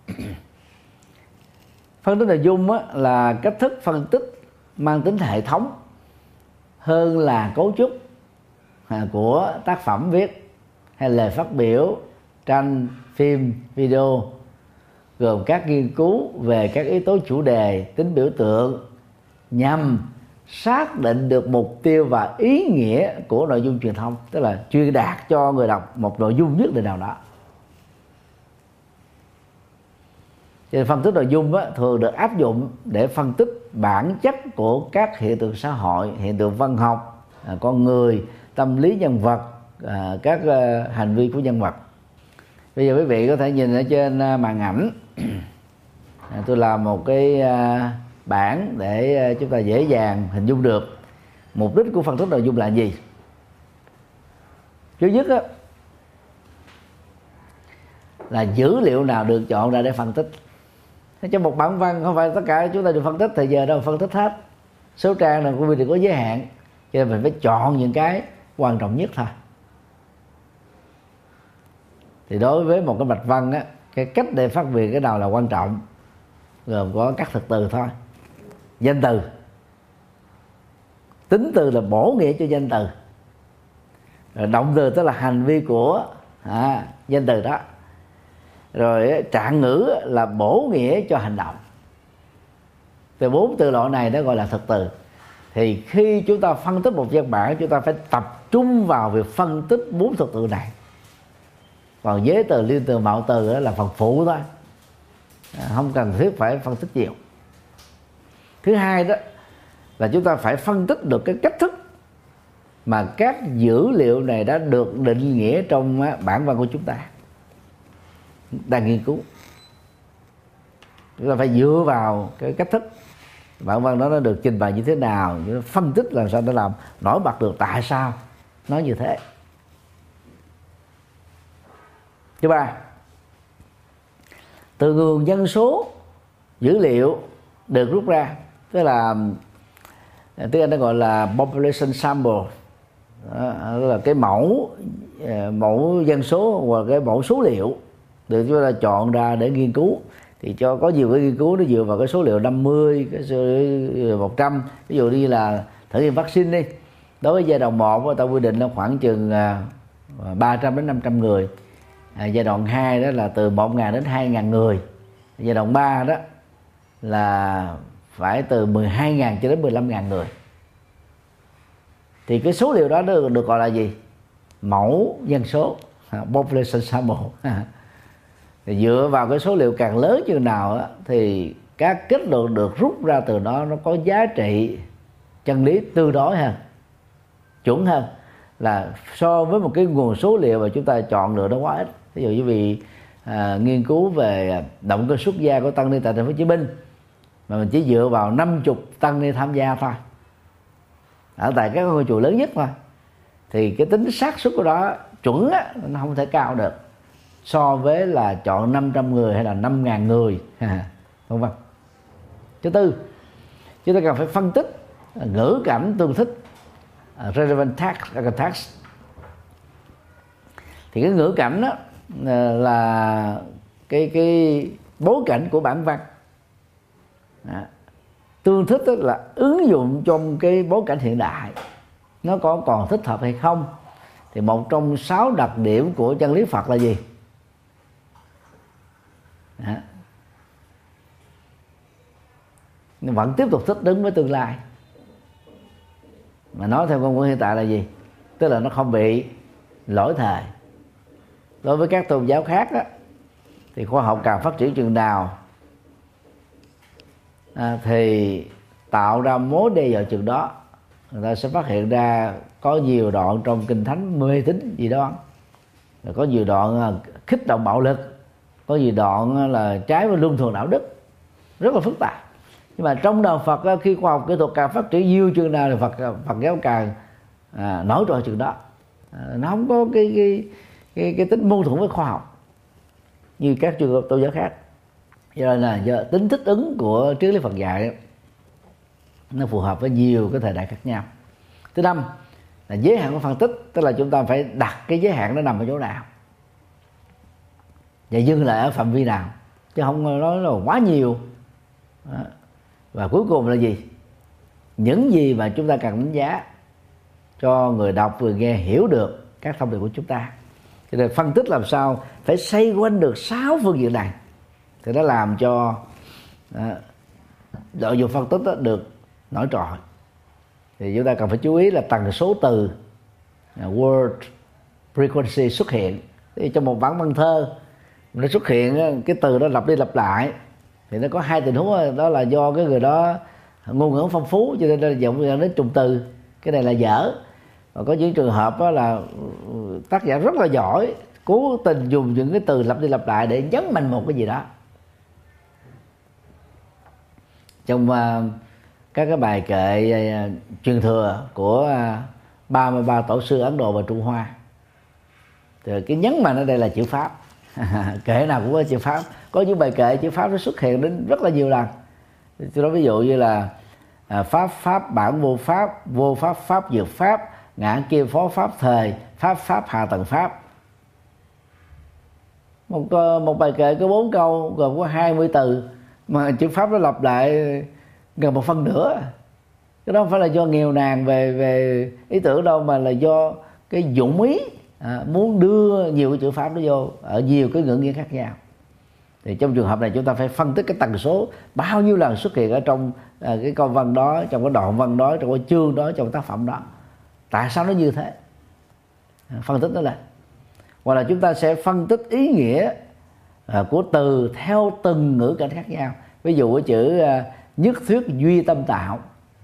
Speaker 2: Phân tích nội dung á, là cách thức phân tích mang tính hệ thống hơn là cấu trúc à, của tác phẩm viết hay lời phát biểu, tranh, phim, video, gồm các nghiên cứu về các yếu tố chủ đề, tính biểu tượng, nhằm xác định được mục tiêu và ý nghĩa của nội dung truyền thông, tức là truyền đạt cho người đọc một nội dung nhất định nào đó. Thì phân tích nội dung á, thường được áp dụng để phân tích bản chất của các hiện tượng xã hội, hiện tượng văn học, à, con người, tâm lý nhân vật, à, các à, hành vi của nhân vật. Bây giờ quý vị có thể nhìn ở trên màn ảnh, à, tôi làm một cái à, bảng để à, chúng ta dễ dàng hình dung được mục đích của phân tích nội dung là gì. Thứ nhất á, là dữ liệu nào được chọn ra để phân tích. Trong một bản văn không phải tất cả chúng ta được phân tích, thời giờ đâu phân tích hết, số trang này của video có giới hạn, cho nên mình phải chọn những cái quan trọng nhất thôi. Thì đối với một cái mạch văn á, cái cách để phát biểu cái nào là quan trọng, gồm có các thực từ thôi. Danh từ, tính từ là bổ nghĩa cho danh từ, rồi động từ tức là hành vi của à, danh từ đó, rồi trạng ngữ là bổ nghĩa cho hành động. Từ bốn từ loại này nó gọi là thực từ. Thì khi chúng ta phân tích một văn bản, chúng ta phải tập trung vào việc phân tích bốn thực từ này. Còn giới từ, liên từ, mạo từ là phần phụ thôi, không cần thiết phải phân tích nhiều. Thứ hai đó là chúng ta phải phân tích được cái cách thức mà các dữ liệu này đã được định nghĩa trong bản văn của chúng ta đang nghiên cứu. Chúng ta phải dựa vào cái cách thức bản văn đó nó được trình bày như thế nào, phân tích làm sao để làm nổi bật được tại sao nó như thế. Thứ ba, từ nguồn dân số dữ liệu được rút ra, tức là tiếng Anh nó gọi là population sample, đó là cái mẫu mẫu dân số hoặc cái mẫu số liệu được chúng ta chọn ra để nghiên cứu. Thì cho có nhiều cái nghiên cứu nó dựa vào cái số liệu năm mươi, cái số liệu một trăm. Ví dụ như là thử nghiệm vaccine đi, đối với giai đoạn một người ta quy định là khoảng chừng ba trăm đến năm trăm người. À, giai đoạn hai đó là từ một nghìn đến hai nghìn người. Giai đoạn ba đó là phải từ mười hai nghìn cho đến mười lăm nghìn người. Thì cái số liệu đó được, được gọi là gì? Mẫu dân số, population sample. Thì dựa vào cái số liệu càng lớn chừng nào đó, thì các kết luận được rút ra từ đó nó có giá trị chân lý tương đối hơn, chuẩn hơn là so với một cái nguồn số liệu mà chúng ta chọn được nó quá ít. Ví dụ như vì à, nghiên cứu về động cơ xuất gia của tăng ni tại thành phố Hồ Chí Minh mà mình chỉ dựa vào năm mươi tăng ni tham gia thôi ở tại các ngôi chùa lớn nhất thôi, thì cái tính xác suất của đó chuẩn á, nó không thể cao được so với là chọn năm trăm người hay là năm nghìn người, vân vân. Thứ tư, chúng ta cần phải phân tích ngữ cảnh tương thích, relevant text, text. Thì cái ngữ cảnh đó là cái cái bối cảnh của bản văn. Đó. Tương thích là ứng dụng trong cái bối cảnh hiện đại, nó có còn thích hợp hay không. Thì một trong sáu đặc điểm của chân lý Phật là gì? Đó. Vẫn tiếp tục thích ứng với tương lai. Mà nói theo ngôn ngữ hiện tại là gì? Tức là nó không bị lỗi thời. Đối với các tôn giáo khác á, thì khoa học càng phát triển chừng nào à, thì tạo ra mối đe dọa chừng đó. Người ta sẽ phát hiện ra có nhiều đoạn trong kinh thánh mê tín gì đó, rồi có nhiều đoạn kích động bạo lực, có nhiều đoạn là trái với luân thường đạo đức, rất là phức tạp. Nhưng mà trong đạo Phật khi khoa học kỹ thuật càng phát triển nhiều chừng nào thì Phật Phật giáo càng à, nổi trội chừng đó. À, nó không có cái cái cái, cái tính mâu thuẫn với khoa học. như các trường tôn giáo khác. Do nên là do tính thích ứng của triết lý Phật dạy nó phù hợp với nhiều cái thời đại khác nhau. Thứ năm là giới hạn của phân tích, tức là chúng ta phải đặt cái giới hạn nó nằm ở chỗ nào và dừng lại ở phạm vi nào, chứ không nói là quá nhiều. Đó. Và cuối cùng là gì? Những gì mà chúng ta cần đánh giá cho người đọc, người nghe hiểu được các thông điệp của chúng ta. Cho nên phân tích làm sao phải xoay quanh được sáu phương diện này thì nó làm cho à, nội dung phân tích đó được nổi trội. Thì chúng ta cần phải chú ý là tần số từ uh, word frequency xuất hiện. Thì trong một bản văn thơ nó xuất hiện cái từ đó lặp đi lặp lại thì nó có hai tình huống, đó là do cái người đó ngôn ngữ phong phú cho nên nó dẫn đến trùng từ, cái này là dở. Và có những trường hợp đó là tác giả rất là giỏi, cố tình dùng những cái từ lặp đi lặp lại để nhấn mạnh một cái gì đó. Trong uh, các cái bài kệ uh, truyền thừa của uh, ba mươi ba tổ sư Ấn Độ và Trung Hoa, thì cái nhấn mạnh ở đây là chữ Pháp. Kệ nào cũng có chữ Pháp. Có những bài kệ chữ Pháp nó xuất hiện đến rất là nhiều lần. Tôi nói ví dụ như là uh, Pháp Pháp bản vô Pháp, vô Pháp Pháp dược Pháp, ngã kim phó Pháp thời, Pháp Pháp hạ tầng Pháp. Một, một bài kệ có bốn câu gồm có hai mươi từ mà chữ Pháp nó lặp lại gần một phân nửa. Cái đó không phải là do nghèo nàn về về ý tưởng đâu, mà là do cái dụng ý à, muốn đưa nhiều cái chữ Pháp nó vô ở nhiều cái ngữ nghĩa khác nhau. Thì trong trường hợp này chúng ta phải phân tích cái tần số bao nhiêu lần xuất hiện ở trong à, cái câu văn đó, trong cái đoạn văn đó, trong cái chương đó, trong cái tác phẩm đó. Tại sao nó như thế? Phân tích nó là, hoặc là chúng ta sẽ phân tích ý nghĩa à, của từ theo từng ngữ cảnh khác nhau. Ví dụ cái chữ à, nhất thuyết duy tâm tạo,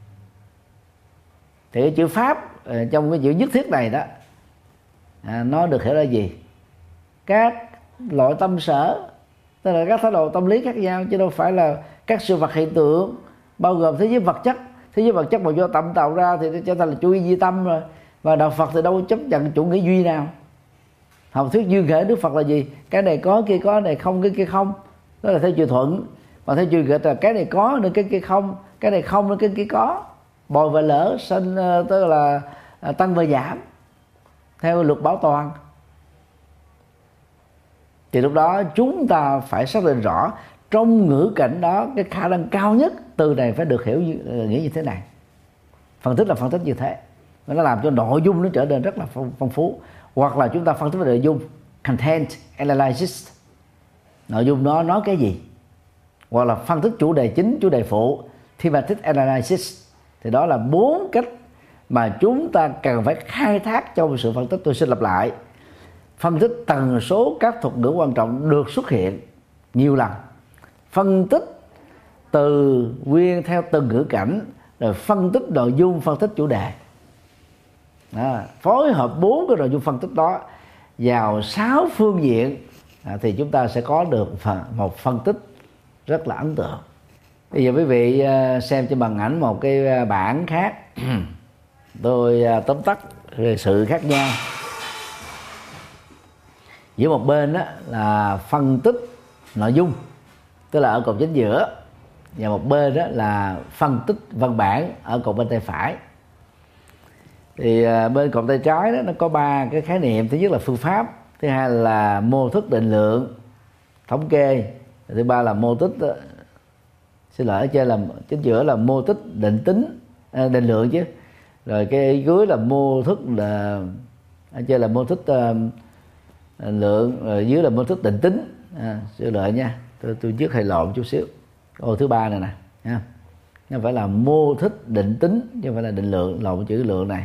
Speaker 2: thì cái chữ Pháp à, trong cái chữ nhất thuyết này đó à, nó được hiểu là gì? Các loại tâm sở, tức là các thái độ tâm lý khác nhau, chứ đâu phải là các sự vật hiện tượng, bao gồm thế giới vật chất. Thế giới vật chất mà do tâm tạo ra thì cho ta là chủ nghĩa duy tâm rồi. Và đạo Phật thì đâu chấp nhận chủ nghĩa duy nào. Học thuyết duyên khởi Đức Phật là gì? Cái này có, kia có, này không, cái kia không. Đó là theo chiều thuận. Còn theo chiều nghịch là cái này có nên cái kia không, cái này không nên cái kia có. Bồi và lỡ, sinh tức là tăng và giảm theo luật bảo toàn. Thì lúc đó chúng ta phải xác định rõ trong ngữ cảnh đó cái khả năng cao nhất từ này phải được hiểu như, nghĩa như thế này. Phân tích là phân tích như thế, nó làm cho nội dung nó trở nên rất là phong, phong phú. Hoặc là chúng ta phân tích về nội dung, content analysis, nội dung đó nói cái gì. Hoặc là phân tích chủ đề chính, chủ đề phụ, thematic analysis. Thì đó là bốn cách mà chúng ta cần phải khai thác trong sự phân tích. Tôi xin lặp lại: phân tích tần số các thuật ngữ quan trọng được xuất hiện nhiều lần, phân tích từ nguyên theo từng ngữ cảnh, rồi phân tích nội dung, phân tích chủ đề. Đó, phối hợp bốn cái nội dung phân tích đó vào sáu phương diện à, thì chúng ta sẽ có được một phân tích rất là ấn tượng. Bây giờ quý vị xem trên màn ảnh một cái bảng khác. Tôi tóm tắt về sự khác nhau. Giữa một bên đó là phân tích nội dung, tức là ở cột chính giữa, và một bên đó là phân tích văn bản ở cột bên tay phải. Thì bên cột tay trái đó nó có ba cái khái niệm. Thứ nhất là phương pháp, thứ hai là mô thức định lượng thống kê, thứ ba là mô thức, xin lỗi, ở trên là chính giữa là mô thức định tính à, định lượng chứ, rồi cái dưới là mô thức là ở trên là mô thức uh, lượng, rồi dưới là mô thức định tính. À, xin lỗi nha, tôi tôi trước hay lộn chút xíu. Ô thứ ba này nè nha, nó phải là mô thức định tính chứ không phải là định lượng, lộn chữ lượng này.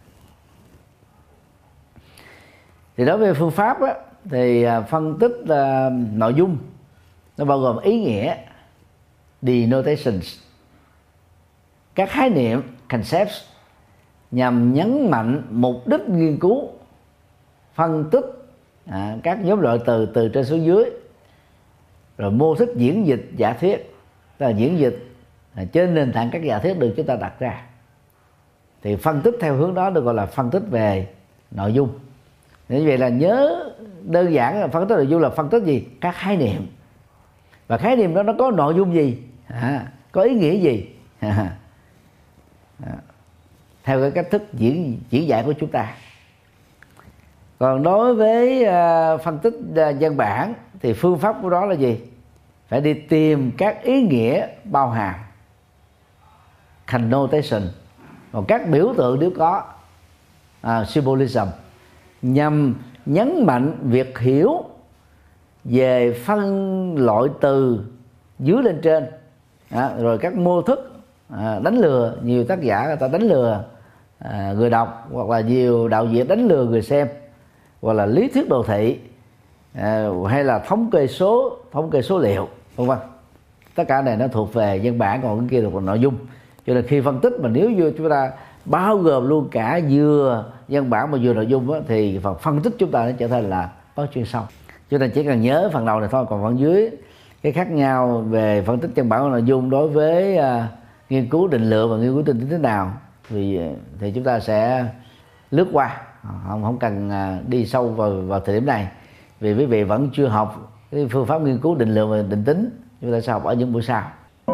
Speaker 2: Thì đối với phương pháp á, thì phân tích uh, nội dung nó bao gồm ý nghĩa, denotations, các khái niệm, concepts, nhằm nhấn mạnh mục đích nghiên cứu, phân tích à, các nhóm loại từ từ trên xuống dưới, rồi mô thức diễn dịch giả thuyết, tức là diễn dịch à, trên nền tảng các giả thuyết được chúng ta đặt ra. Thì phân tích theo hướng đó được gọi là phân tích về nội dung. Như vậy là nhớ đơn giản là phân tích nội dung là phân tích gì? Các khái niệm. Và khái niệm đó nó có nội dung gì? À, có ý nghĩa gì? À, à, theo cái cách thức diễn diễn giải của chúng ta. Còn đối với uh, phân tích uh, văn bản thì phương pháp của đó là gì? Phải đi tìm các ý nghĩa bao hàm, connotation, còn các biểu tượng nếu có, uh, symbolism, nhằm nhấn mạnh việc hiểu về phân loại từ dưới lên trên, à, rồi các mô thức à, đánh lừa. Nhiều tác giả người ta đánh lừa à, người đọc, hoặc là nhiều đạo diễn đánh lừa người xem, hoặc là lý thuyết đồ thị, à, hay là thống kê số thống kê số liệu, vân vân. Tất cả này nó thuộc về văn bản, còn cái kia thuộc về nội dung. Cho nên khi phân tích mà nếu như chúng ta bao gồm luôn cả vừa văn bản mà vừa nội dung đó, thì phần phân tích chúng ta nó trở thành là có chuyên sâu. Chúng ta chỉ cần nhớ phần đầu này thôi, còn phần dưới cái khác nhau về phân tích văn bản và nội dung đối với uh, nghiên cứu định lượng và nghiên cứu tinh tính thế nào thì thì chúng ta sẽ lướt qua, không không cần uh, đi sâu vào vào thời điểm này, vì quý vị vẫn chưa học cái phương pháp nghiên cứu định lượng và định tính. Chúng ta sẽ học ở những buổi sau.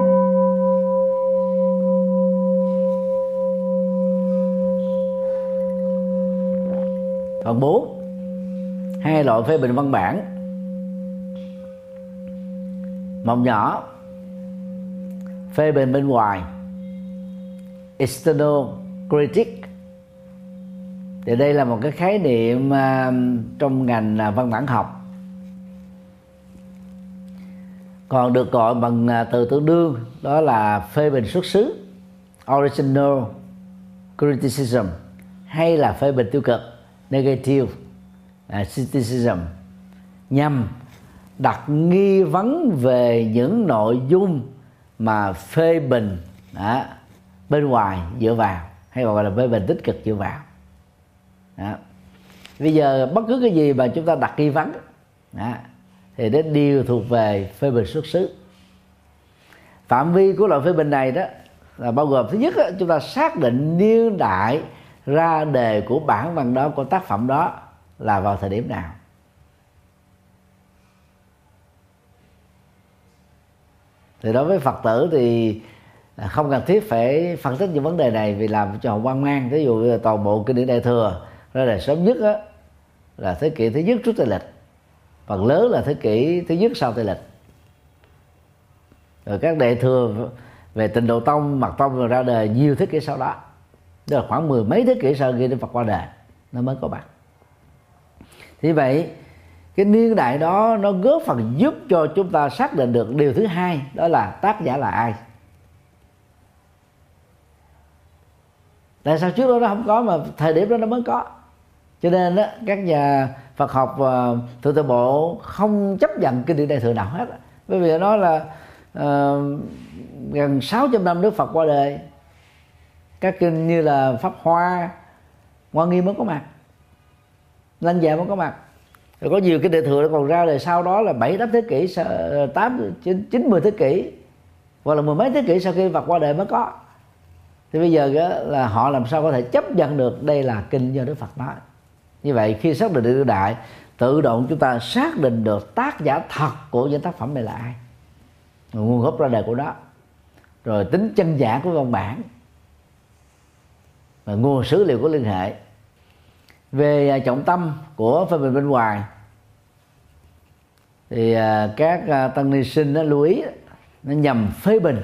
Speaker 2: Phần bốn, hai loại phê bình văn bản. Một nhỏ, phê bình bên ngoài, external critic. Thì đây là một cái khái niệm uh, trong ngành uh, văn bản học, còn được gọi bằng uh, từ tương đương, đó là phê bình xuất xứ, original criticism, hay là phê bình tiêu cực, negative uh, criticism, nhằm đặt nghi vấn về những nội dung mà phê bình đó, bên ngoài dựa vào, hay gọi là phê bình tích cực dựa vào đó. Bây giờ bất cứ cái gì mà chúng ta đặt nghi vấn đó, thì nó đều thuộc về phê bình xuất xứ. Phạm vi của loại phê bình này đó là bao gồm: thứ nhất, chúng ta xác định niên đại ra đề của bản văn đó, của tác phẩm đó là vào thời điểm nào. Thì đối với Phật tử thì không cần thiết phải phân tích những vấn đề này, vì làm cho họ hoang mang. Ví dụ như toàn bộ kinh điển Đại Thừa ra đề sớm nhất á, là thế kỷ thứ nhất trước Tây lịch, phần lớn là thế kỷ thứ nhất sau Tây lịch. Rồi các Đại Thừa về Tịnh Độ Tông, Mật Tông rồi ra đời nhiều thế kỷ sau đó, tức là khoảng mười mấy thế kỷ sau khi Đức Phật qua đời nó mới có mặt. Thì vậy cái niên đại đó nó góp phần giúp cho chúng ta xác định được điều thứ hai, đó là tác giả là ai. Tại sao trước đó nó không có mà thời điểm đó nó mới có? Cho nên đó, các nhà Phật học uh, Thượng Tọa Bộ không chấp nhận kinh điển Đại Thừa nào hết, bởi vì nó là uh, gần sáu trăm năm Đức Phật qua đời, các kinh như là Pháp Hoa, Hoa Nghiêm mới có mặt, Lăng Già mới có mặt. Rồi có nhiều cái Đại Thừa nó còn ra đời sau đó là bảy tám thế kỷ, tám chín chín mười thế kỷ, hoặc là mười mấy thế kỷ sau khi Phật qua đời mới có. Thì bây giờ đó là họ làm sao có thể chấp nhận được đây là kinh do Đức Phật nói. Như vậy khi xác định được niên đại, tự động chúng ta xác định được tác giả thật của những tác phẩm này là ai, nguồn gốc ra đời của nó, rồi tính chân giả của văn bản, và nguồn sử liệu có liên hệ. Về trọng tâm của phê bình bên ngoài thì các tăng ni sinh nó lưu ý, nó nhằm phê bình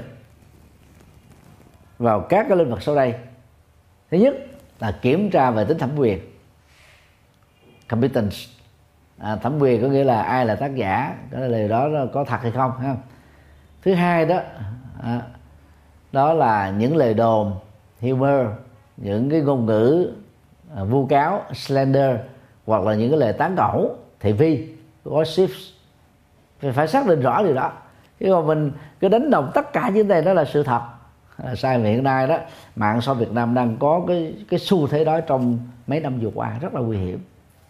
Speaker 2: vào các cái lĩnh vực sau đây. Thứ nhất là kiểm tra về tính thẩm quyền, competence. À, thẩm quyền có nghĩa là ai là tác giả, cái lời đó có thật hay không, ha? Thứ hai đó à, đó là những lời đồn, humor, những cái ngôn ngữ à, vu cáo, slander, hoặc là những cái lời tán gẫu, thị phi, gossip. Thì phải xác định rõ điều đó. Chứ mà mình cứ đánh đồng tất cả những này đó là sự thật à, sai. Hiện nay đó mạng xã hội Việt Nam đang có cái cái xu thế đó trong mấy năm vừa qua rất là nguy hiểm.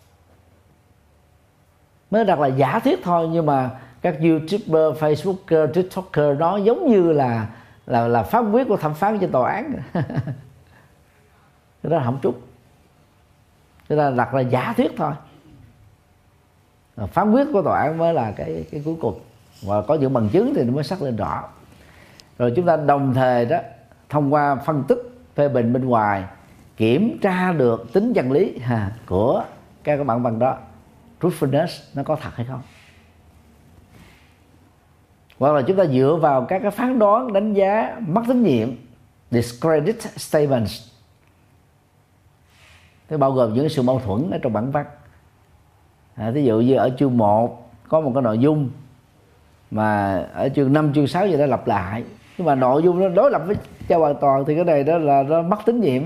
Speaker 2: Mới đặt là giả thuyết thôi, nhưng mà các YouTuber, Facebooker, TikToker nó giống như là là là phán quyết của thẩm phán trên tòa án. Cái đó là không trúng. Thế là đặt là giả thuyết thôi. phán quyết của tòa án mới là cái cái cuối cùng, và có những bằng chứng thì nó mới xác định rõ. Rồi chúng ta đồng thời đó thông qua phân tích phê bình bên ngoài kiểm tra được tính chân lý ha, của các cái bản văn đó, truthfulness nó có thật hay không. Hoặc là chúng ta dựa vào các cái phán đoán đánh giá mất tín nhiệm, discredit statements, thế bao gồm những sự mâu thuẫn ở trong bản văn. À, ví dụ như ở chương một có một cái nội dung mà ở chương năm, chương sáu giờ đã lặp lại, nhưng mà nội dung nó đối lập với nhau hoàn toàn, thì cái này đó là nó mất tín nhiệm.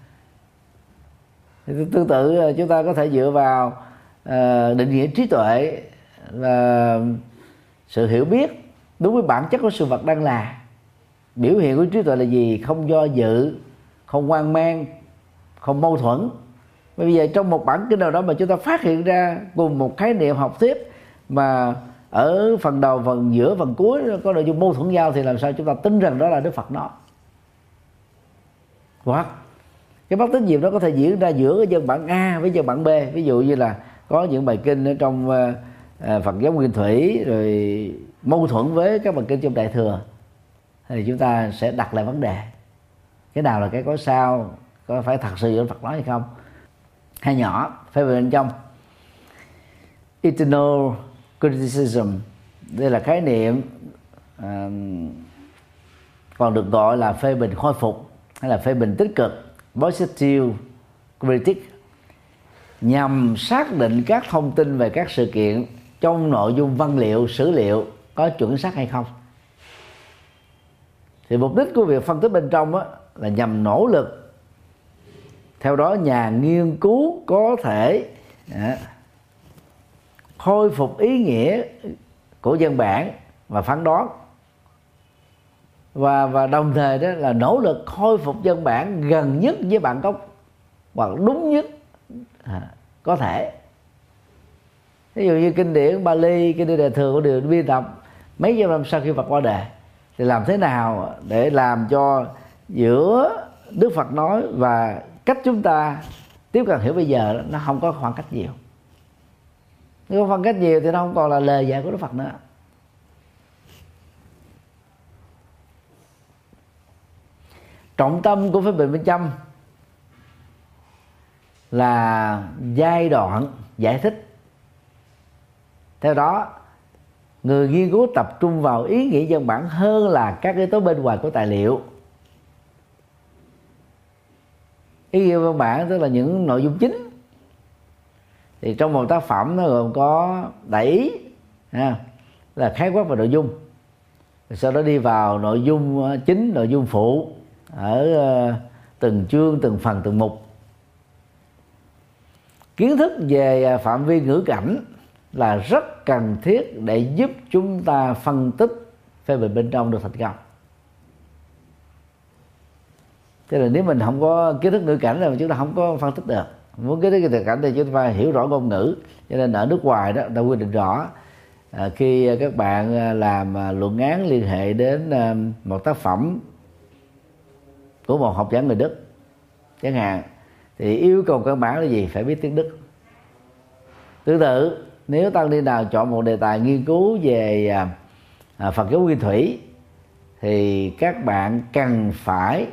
Speaker 2: Thì tương tự chúng ta có thể dựa vào uh, định nghĩa trí tuệ là sự hiểu biết đúng với bản chất của sự vật đang là. Biểu hiện của trí tuệ là gì? Không do dự, không hoang mang, không mâu thuẫn. Bây giờ trong một bản kinh nào đó mà chúng ta phát hiện ra cùng một khái niệm học thuyết mà ở phần đầu, phần giữa, phần cuối có nội dung mâu thuẫn nhau, thì làm sao chúng ta tin rằng đó là Đức Phật nói? Hoặc cái mất tín nhiệm đó có thể diễn ra giữa cái dân bản A với dân bản B. Ví dụ như là có những bài kinh ở trong uh, Phật giáo Nguyên Thủy rồi mâu thuẫn với các bài kinh trong Đại Thừa, thì chúng ta sẽ đặt lại vấn đề cái nào là cái có sao, có phải thật sự như Phật nói hay không. Hay nhỏ phê bình bên trong eternal criticism, đây là khái niệm uh, còn được gọi là phê bình khôi phục hay là phê bình tích cực, positive critic, nhằm xác định các thông tin về các sự kiện trong nội dung văn liệu, sử liệu có chuẩn xác hay không. Thì mục đích của việc phân tích bên trong á, là nhằm nỗ lực theo đó nhà nghiên cứu có thể à, khôi phục ý nghĩa của văn bản và phán đoán, và và đồng thời đó là nỗ lực khôi phục văn bản gần nhất với bản gốc hoặc đúng nhất à, có thể. Ví dụ như kinh điển Bali, kinh điển Đại Thừa của được biên tập mấy trăm năm sau khi Phật qua đời, thì làm thế nào để làm cho giữa Đức Phật nói và cách chúng ta tiếp cận hiểu bây giờ nó không có khoảng cách nhiều. Nếu có khoảng cách nhiều thì nó không còn là lời dạy của Đức Phật nữa. Trọng tâm của phê bình bên trong là giai đoạn giải thích. Theo đó, người nghiên cứu tập trung vào ý nghĩa văn bản hơn là các yếu tố bên ngoài của tài liệu. Ý nghĩa văn bản tức là những nội dung chính. Thì trong một tác phẩm nó gồm có đại ý ha, là khái quát về nội dung, rồi sau đó đi vào nội dung chính, nội dung phụ ở từng chương, từng phần, từng mục. Kiến thức về phạm vi ngữ cảnh là rất cần thiết để giúp chúng ta phân tích phê bình bên trong được thành công. Thế là nếu mình không có kiến thức ngữ cảnh thì chúng ta không có phân tích được. Muốn kiến thức ngữ cảnh thì chúng ta phải hiểu rõ ngôn ngữ. Cho nên ở nước ngoài đó đã quy định rõ à, khi các bạn làm luận án liên hệ đến à, một tác phẩm của một học giả người Đức chẳng hạn, thì yêu cầu căn bản là gì? Phải biết tiếng Đức. Tương tự, nếu tăng ni nào chọn một đề tài nghiên cứu về à, Phật giáo Nguyên Thủy, thì các bạn cần phải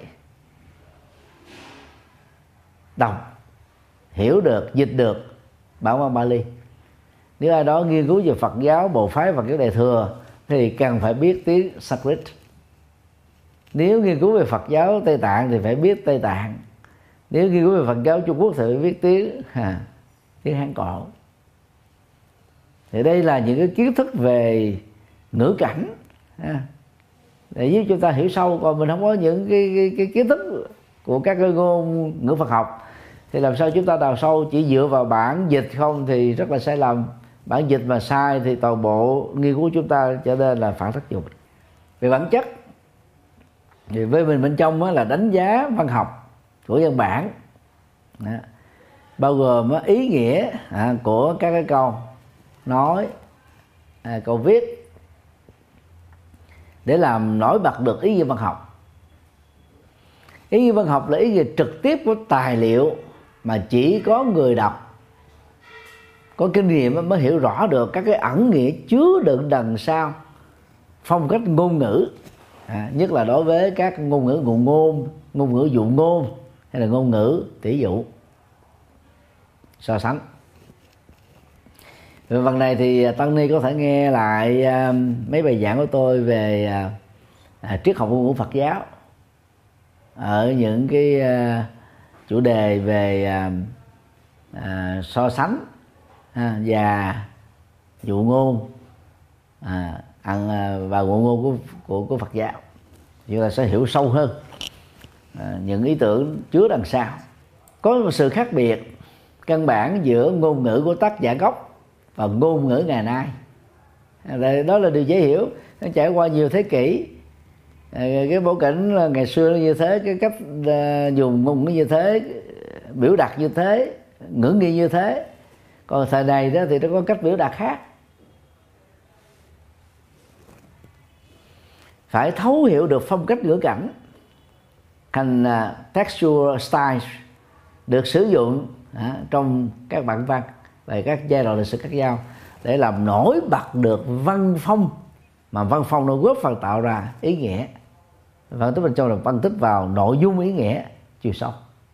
Speaker 2: đọc, hiểu được, dịch được bản văn Bali. Nếu ai đó nghiên cứu về Phật giáo Bồ Phái, Phật giáo Đại Thừa, thì cần phải biết tiếng Sanskrit. Nếu nghiên cứu về Phật giáo Tây Tạng thì phải biết Tây Tạng. Nếu nghiên cứu về Phật giáo Trung Quốc thì phải biết tiếng ha, tiếng Hán cổ. Thì đây là những cái kiến thức về ngữ cảnh ha, để giúp chúng ta hiểu sâu. Còn mình không có những cái, cái, cái kiến thức của các cái ngôn ngữ Phật học thì làm sao chúng ta đào sâu? Chỉ dựa vào bản dịch không thì rất là sai lầm. Bản dịch mà sai thì toàn bộ nghiên cứu chúng ta trở nên là phản tác dụng. Về bản chất thì với mình bên trong là đánh giá văn học của văn bản đó, bao gồm ý nghĩa của các cái câu nói, câu viết để làm nổi bật được ý nghĩa văn học. Ý nghĩa văn học là ý nghĩa trực tiếp của tài liệu mà chỉ có người đọc có kinh nghiệm mới hiểu rõ được các cái ẩn nghĩa chứa đựng đằng sau phong cách ngôn ngữ, à, nhất là đối với các ngôn ngữ ngụ ngôn, ngôn ngữ dụ ngôn hay là ngôn ngữ tỷ dụ so sánh. Về phần này thì tăng ni có thể nghe lại uh, mấy bài giảng của tôi về uh, uh, triết học ngôn ngữ Phật giáo ở những cái uh, chủ đề về uh, uh, so sánh uh, và dụ ngôn uh, ăn uh, và ngụ ngôn của, của của Phật giáo, chúng ta sẽ hiểu sâu hơn uh, những ý tưởng chứa đằng sau. Có một sự khác biệt căn bản giữa ngôn ngữ của tác giả gốc và ngôn ngữ ngày nay. Đó là điều dễ hiểu, nó trải qua nhiều thế kỷ. Cái bối cảnh ngày xưa nó như thế, cái cách dùng ngôn ngữ như thế, biểu đạt như thế, ngữ nghi như thế. Còn thời này đó thì nó có cách biểu đạt khác. Phải thấu hiểu được phong cách ngữ cảnh thành textual styles được sử dụng trong các bản văn về các giai đoạn lịch sử khác nhau để làm nổi bật được văn phong, mà văn phong nó góp phần tạo ra ý nghĩa. Phân tích bên trong là phân tích vào nội dung ý nghĩa chiều sâu.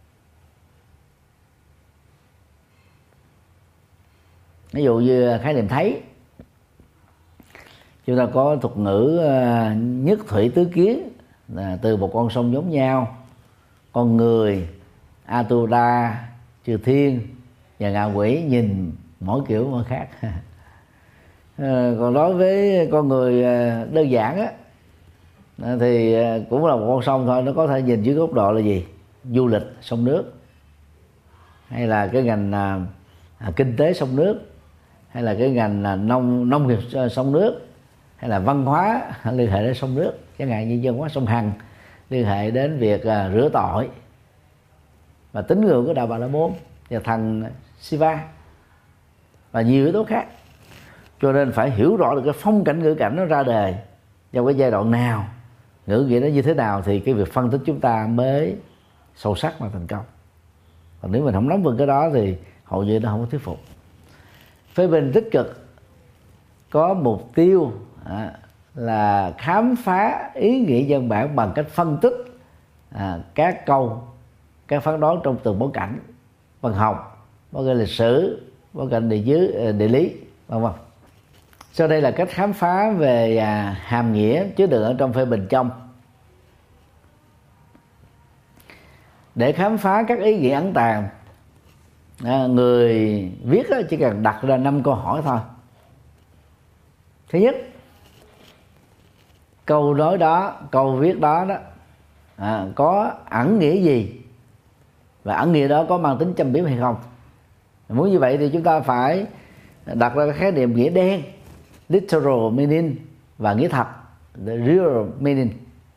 Speaker 2: Ví dụ như khái niệm thấy, chúng ta có thuật ngữ nhất thủy tứ kiến, là từ một con sông giống nhau, con người, Atura, chư thiên và ngạ quỷ nhìn mỗi kiểu mỗi khác. À, còn đối với con người đơn giản á, thì cũng là một con sông thôi, nó có thể nhìn dưới góc độ là gì? Du lịch sông nước, hay là cái ngành à, kinh tế sông nước, hay là cái ngành là nông nông nghiệp sông nước, hay là văn hóa liên hệ đến sông nước, chẳng hạn như văn hóa sông Hằng liên hệ đến việc à, rửa tội, và tín ngưỡng của đạo Bà La Môn và thần Shiva và nhiều yếu tố khác. Cho nên phải hiểu rõ được cái phong cảnh ngữ cảnh nó ra đời trong cái giai đoạn nào, ngữ nghĩa nó như thế nào, thì cái việc phân tích chúng ta mới sâu sắc và thành công. Còn nếu mình không nắm vững cái đó thì hầu như nó không có thuyết phục. Phê bình tích cực có mục tiêu à, là khám phá ý nghĩa dân bản bằng cách phân tích à, các câu, các phán đoán trong từng bối cảnh văn học, bối cảnh lịch sử, bối cảnh địa dưới địa lý, vân vân. Sau đây là cách khám phá về à, hàm nghĩa chứa đựng ở trong phê bình trong. Để khám phá các ý nghĩa ẩn tàng, à, người viết á, chỉ cần đặt ra năm câu hỏi thôi. Thứ nhất, câu nói đó, câu viết đó đó à, có ẩn nghĩa gì, và ẩn nghĩa đó có mang tính châm biếm hay không. Muốn như vậy thì chúng ta phải đặt ra cái khái niệm nghĩa đen, literal meaning, và nghĩa thật, the real meaning.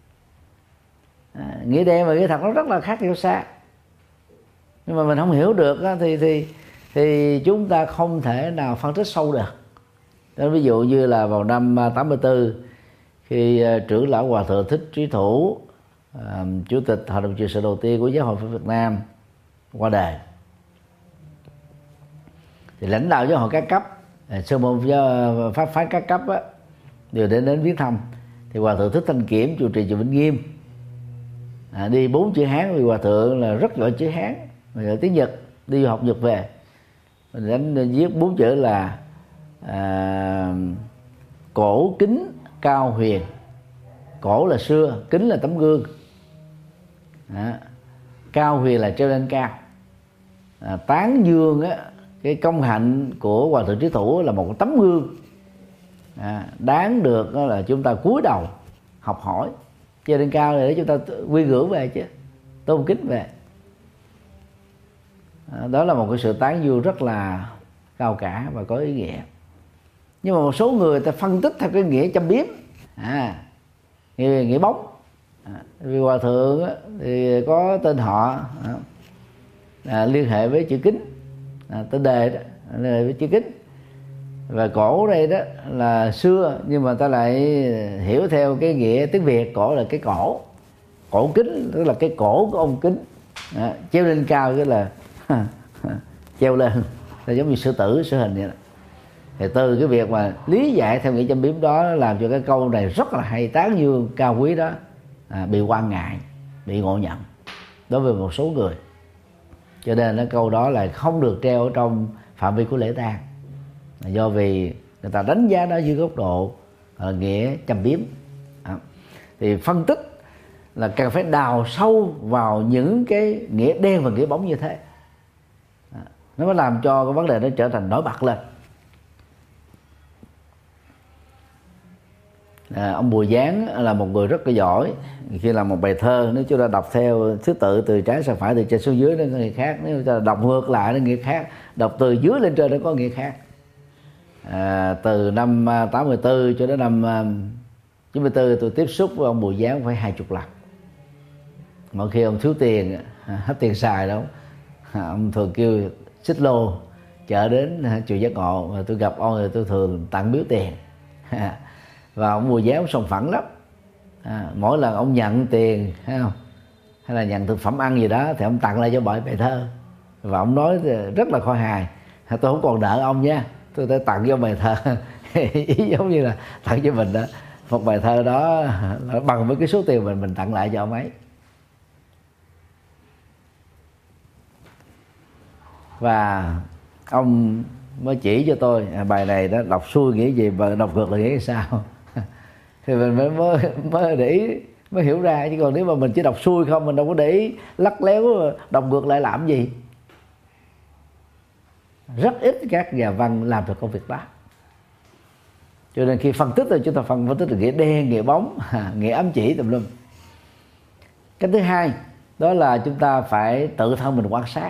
Speaker 2: À, nghĩa đen và nghĩa thật nó rất là khác nhau xa. Nhưng mà mình không hiểu được á, thì thì thì chúng ta không thể nào phân tích sâu được. Nên ví dụ như là vào năm tám mươi tư, khi trưởng lão Hòa thượng Thích Trí Thủ, uh, chủ tịch hội đồng trị sự đầu tiên của Giáo hội Phật Việt Nam qua đời, thì lãnh đạo giáo hội các cấp, sư môn pháp phái các cấp á, đều đến đến viếng thăm. Thì Hòa thượng Thích Thanh Kiểm chủ trì chùa Vĩnh Nghiêm à, đi bốn chữ Hán, vì Hòa thượng là rất giỏi chữ Hán, giỏi tiếng Nhật, đi học Nhật về, mình đánh viết bốn chữ là à, cổ kính cao huyền. Cổ là xưa, kính là tấm gương, à, cao huyền là treo lên cao. À, tán dương á, cái công hạnh của Hòa thượng Trí Thủ là một tấm gương à, đáng được là chúng ta cúi đầu học hỏi, treo lên cao để chúng ta quy ngưỡng về chứ, tôn kính về. À, đó là một cái sự tán dương rất là cao cả và có ý nghĩa. Nhưng mà một số người ta phân tích theo cái nghĩa châm biếm, à, nghĩa, nghĩa bóng. À, vì Hòa thượng á, thì có tên họ à, à, liên hệ với chữ kính, à, tên đề đó liên hệ với chữ kính, và cổ đây đó là xưa, nhưng mà ta lại hiểu theo cái nghĩa tiếng Việt, cổ là cái cổ, cổ kính tức là cái cổ của ông kính, à, treo lên cao, tức là treo lên là giống như sư tử sư hình vậy đó. Thì từ cái việc mà lý giải theo nghĩa châm biếm đó làm cho cái câu này rất là hay, tán dương cao quý đó à, bị quan ngại, bị ngộ nhận đối với một số người. Cho nên cái câu đó là không được treo ở trong phạm vi của lễ tang, do vì người ta đánh giá đó dưới góc độ uh, nghĩa châm biếm. À, thì phân tích là cần phải đào sâu vào những cái nghĩa đen và nghĩa bóng như thế, à, nó mới làm cho cái vấn đề nó trở thành nổi bật lên. À, ông Bùi Giáng là một người rất là giỏi. Khi làm một bài thơ, nếu chúng ta đọc theo thứ tự từ trái sang phải, từ trên xuống dưới nó có nghĩa khác. Nếu chúng ta đọc ngược lại nó nghĩa khác. Đọc từ dưới lên trên nó có nghĩa khác. À, từ năm tám mươi tư cho đến năm chín mươi tư tôi tiếp xúc với ông Bùi Giáng phải hai chục lần. Mỗi khi ông thiếu tiền, hết tiền xài đâu, ông thường kêu xích lô chở đến chùa Giác Ngộ, và tôi gặp ông thì tôi thường tặng biếu tiền. Và ông Bùi Giáng sòng phẳng lắm. À, mỗi lần ông nhận tiền hay không, hay là nhận thực phẩm ăn gì đó thì ông tặng lại cho bài bài thơ. Và ông nói rất là khôi hài: tôi không còn nợ ông nha, tôi sẽ tặng cho bài thơ. Ý giống như là tặng cho mình đó một bài thơ đó bằng với cái số tiền mình mình tặng lại cho ông ấy. Và ông mới chỉ cho tôi à, bài này đó đọc xuôi nghĩa gì và đọc ngược là nghĩa sao. Thì mình mới, mới mới để ý, mới hiểu ra. Chứ còn nếu mà mình chỉ đọc xuôi không, mình đâu có để ý lắc léo đọc ngược lại làm gì. Rất ít các nhà văn làm được công việc đó. Cho nên khi phân tích thì chúng ta phân tích được nghĩa đen, nghĩa bóng, nghĩa ám chỉ tùm lum. Cái thứ hai đó là chúng ta phải tự thân mình quan sát.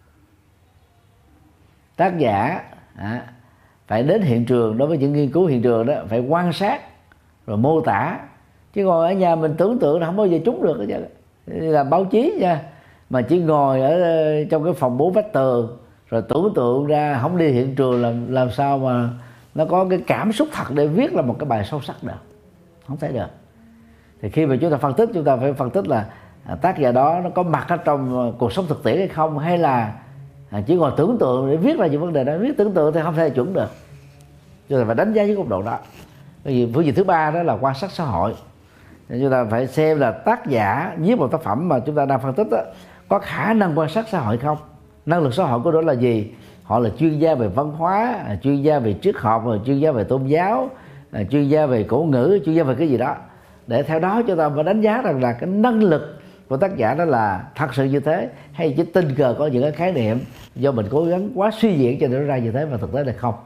Speaker 2: Tác giả à, phải đến hiện trường. Đối với những nghiên cứu hiện trường đó, phải quan sát rồi mô tả. Chứ còn ở nhà mình tưởng tượng là không bao giờ trúng được hết trơn. Là báo chí nha, mà chỉ ngồi ở trong cái phòng bốn vách tường rồi tưởng tượng ra, không đi hiện trường làm làm sao mà nó có cái cảm xúc thật để viết là một cái bài sâu sắc được, không thể được. Thì khi mà chúng ta phân tích, chúng ta phải phân tích là tác giả đó nó có mặt ở trong cuộc sống thực tiễn hay không, hay là chỉ ngồi tưởng tượng để viết ra những vấn đề đó. Viết tưởng tượng thì không thể chuẩn được. Chúng ta phải đánh giá với góc độ đó. Bởi vì phương diện thứ ba đó là quan sát xã hội. Nên chúng ta phải xem là tác giả viết một tác phẩm mà chúng ta đang phân tích đó, có khả năng quan sát xã hội không. Năng lực xã hội của đó là gì? Họ là chuyên gia về văn hóa, chuyên gia về triết học, chuyên gia về tôn giáo, chuyên gia về cổ ngữ, chuyên gia về cái gì đó. Để theo đó chúng ta phải đánh giá rằng là cái năng lực của tác giả đó là thật sự như thế, hay chỉ tình cờ có những cái khái niệm do mình cố gắng quá suy diễn cho nên nó ra như thế, mà thực tế là không.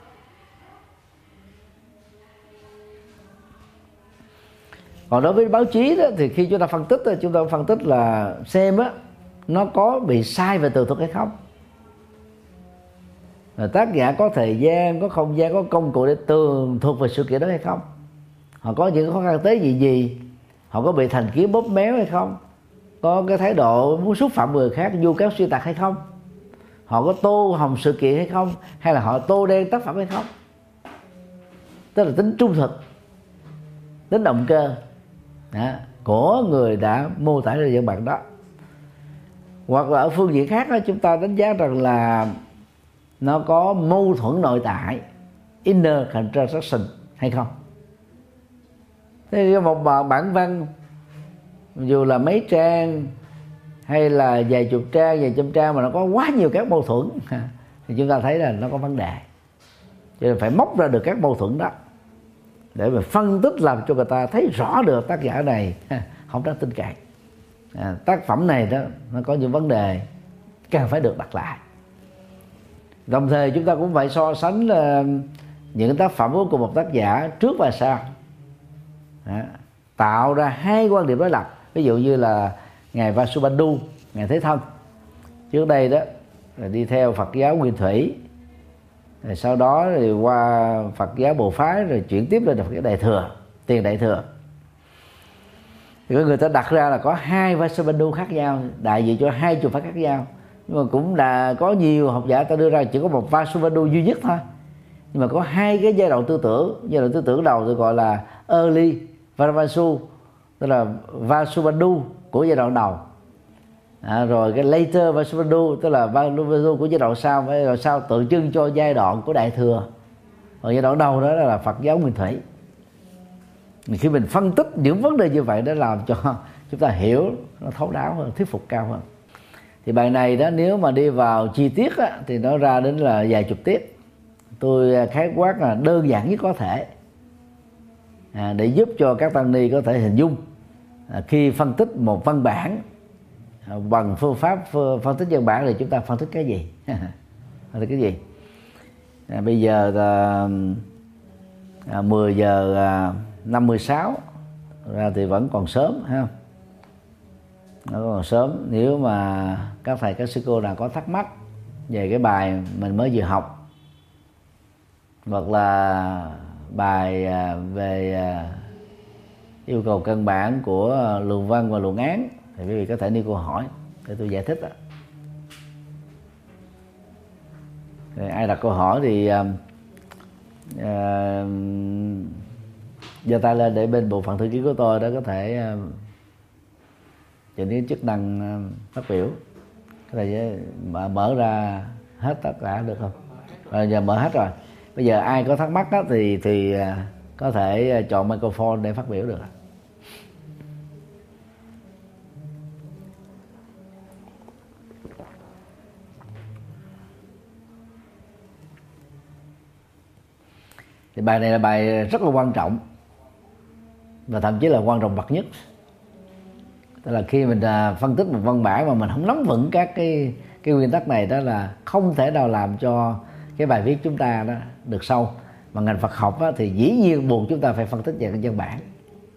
Speaker 2: Còn đối với báo chí đó, thì khi chúng ta phân tích, chúng ta phân tích là xem á, nó có bị sai về từ thuật hay không. Rồi tác giả có thời gian, có không gian, có công cụ để tường thuật về sự kiện đó hay không. Họ có những khó khăn tế gì gì, họ có bị thành kiến bóp méo hay không, có cái thái độ muốn xúc phạm người khác, vu cáo suy tạc hay không, họ có tô hồng sự kiện hay không, hay là họ tô đen tác phẩm hay không. Tức là tính trung thực, tính động cơ đó, của người đã mô tả ra những bản đó. Hoặc là ở phương diện khác đó, chúng ta đánh giá rằng là nó có mâu thuẫn nội tại, inner contradiction hay không. Thế một bản văn dù là mấy trang hay là vài chục trang, vài trăm trang mà nó có quá nhiều các mâu thuẫn thì chúng ta thấy là nó có vấn đề. Cho nên phải móc ra được các mâu thuẫn đó để mà phân tích, làm cho người ta thấy rõ được tác giả này không đáng tin cậy, à, tác phẩm này đó nó có những vấn đề cần phải được đặt lại. Đồng thời chúng ta cũng phải so sánh uh, những tác phẩm của cùng một tác giả trước và sau, à, tạo ra hai quan điểm đối lập. Ví dụ như là ngài Vasubandhu, ngài Thế Thân, trước đây đó là đi theo Phật giáo Nguyên Thủy, rồi sau đó thì qua Phật giáo Bồ Phái, rồi chuyển tiếp lên Phật giáo Đại Thừa, Tiền Đại Thừa. Thì người ta đặt ra là có hai Vasubandhu khác nhau, đại diện cho hai trường phái khác nhau. Nhưng mà cũng là có nhiều học giả ta đưa ra chỉ có một Vasubandhu duy nhất thôi. Nhưng mà có hai cái giai đoạn tư tưởng. Giai đoạn tư tưởng đầu tôi gọi là early Vasubandhu, tức là Vasubandhu của giai đoạn đầu. À, rồi cái later Vasubandhu, tức là Vasubandhu của giai đoạn sau, với giai đoạn sau tượng trưng cho giai đoạn của Đại Thừa. Còn giai đoạn đầu đó là Phật giáo Nguyên Thủy. Khi mình phân tích những vấn đề như vậy, đã làm cho chúng ta hiểu nó thấu đáo hơn, thuyết phục cao hơn. Thì bài này đó, nếu mà đi vào chi tiết á, thì nó ra đến là vài chục tiết. Tôi khái quát là đơn giản nhất có thể, à, để giúp cho các tăng ni có thể hình dung à, khi phân tích một văn bản à, bằng phương pháp phân tích văn bản thì chúng ta phân tích cái gì. Phân tích cái gì? À, bây giờ là à, mười giờ năm mươi sáu ra thì vẫn còn sớm, ha. Nó còn sớm. Nếu mà các thầy các sư cô nào có thắc mắc về cái bài mình mới vừa học, hoặc là bài về yêu cầu căn bản của luận văn và luận án, thì quý vị có thể nêu câu hỏi để tôi giải thích đó. Rồi ai đặt câu hỏi thì uh, uh, giơ tay lên để bên bộ phận thư ký của tôi đó có thể uh, chỉnh cái chức năng uh, phát biểu. Cái này mở, mở ra hết tất cả được không? Rồi giờ mở hết rồi. Bây giờ ai có thắc mắc đó thì thì uh, có thể chọn microphone để phát biểu được. Thì bài này là bài rất là quan trọng, và thậm chí là quan trọng bậc nhất. Tức là khi mình phân tích một văn bản mà mình không nắm vững các cái cái nguyên tắc này, đó là không thể nào làm cho cái bài viết chúng ta đó được sâu. Mà ngành Phật học á, thì dĩ nhiên buộc chúng ta phải phân tích về cái văn bản.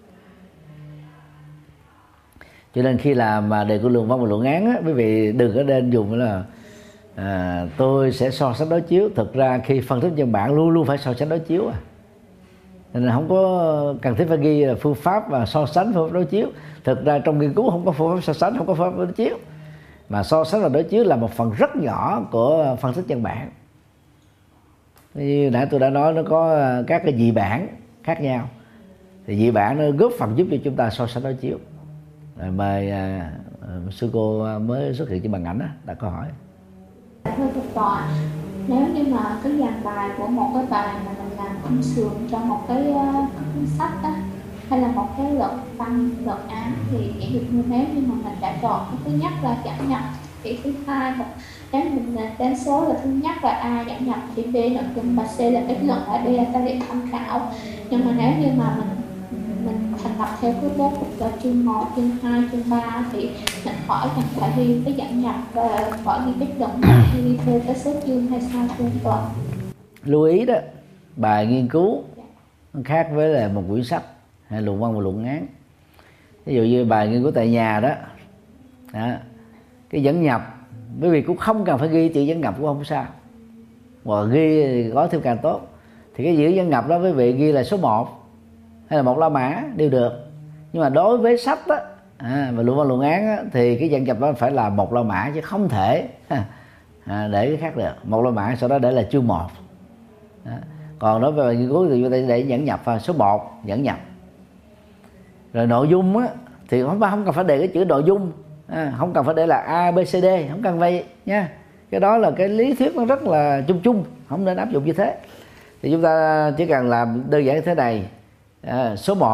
Speaker 2: Cho nên khi làm mà đề cương luận văn và luận án á, quý vị đừng có nên dùng là à, tôi sẽ so sánh đối chiếu. Thực ra khi phân tích văn bản luôn luôn phải so sánh đối chiếu à. Nên là không có cần thiết phải ghi là phương pháp và so sánh phương pháp đối chiếu. Thực ra trong nghiên cứu không có phương pháp so sánh, không có phương pháp đối chiếu, mà so sánh và đối chiếu là một phần rất nhỏ của phân tích văn bản. Như nãy tôi đã nói, nó có các cái dị bản khác nhau, thì dị bản nó góp phần giúp cho chúng ta so sánh đối chiếu. Rồi mời à, sư cô mới xuất hiện trên màn ảnh đó, đặt câu hỏi.
Speaker 3: Thưa Thượng tọa, nếu như mà cái dàn bài của một cái bài mà mình làm công xưởng cho một cái cuốn sách đó, hay là một cái luận văn, luận án, thì chỉ được như nếu như mà mình đã chọn cái thứ nhất là dẫn nhập, thì thứ hai là nếu mình đánh số là thứ nhất là A dẫn nhập, thì B nội dung và C là kết luận, và D là tài liệu tham khảo. Nhưng mà nếu như mà mình mình thành lập theo cái bố cục là chương một, chương hai, chương ba, thì mình khỏi cần phải ghi cái dẫn nhập và khỏi ghi kết luận, ghi theo cái số chương hay sao chương tuần.
Speaker 2: Lưu ý đó, bài nghiên cứu khác với là một quyển sách hay luận văn và luận án. Ví dụ như bài nghiên cứu tại nhà đó, đó cái dẫn nhập quý vị cũng không cần phải ghi chữ dẫn nhập cũng không sao, hoặc ghi gói thêm càng tốt. Thì cái chữ dẫn nhập đó quý vị ghi là số một hay là một la mã đều được. Nhưng mà đối với sách đó, à, và luận văn luận án á, thì cái dẫn nhập đó phải là một la mã, chứ không thể à, để cái khác được. Một la mã sau đó để là chương một. Đó. Còn đối với nghiên cứu thì chúng ta để dẫn nhập vào số một dẫn nhập. Rồi nội dung á, thì không không cần phải để cái chữ nội dung, à, không cần phải để là A, B, C, D, không cần vậy nha. Cái đó là cái lý thuyết nó rất là chung chung, không nên áp dụng như thế. Thì chúng ta chỉ cần làm đơn giản như thế này. À, số một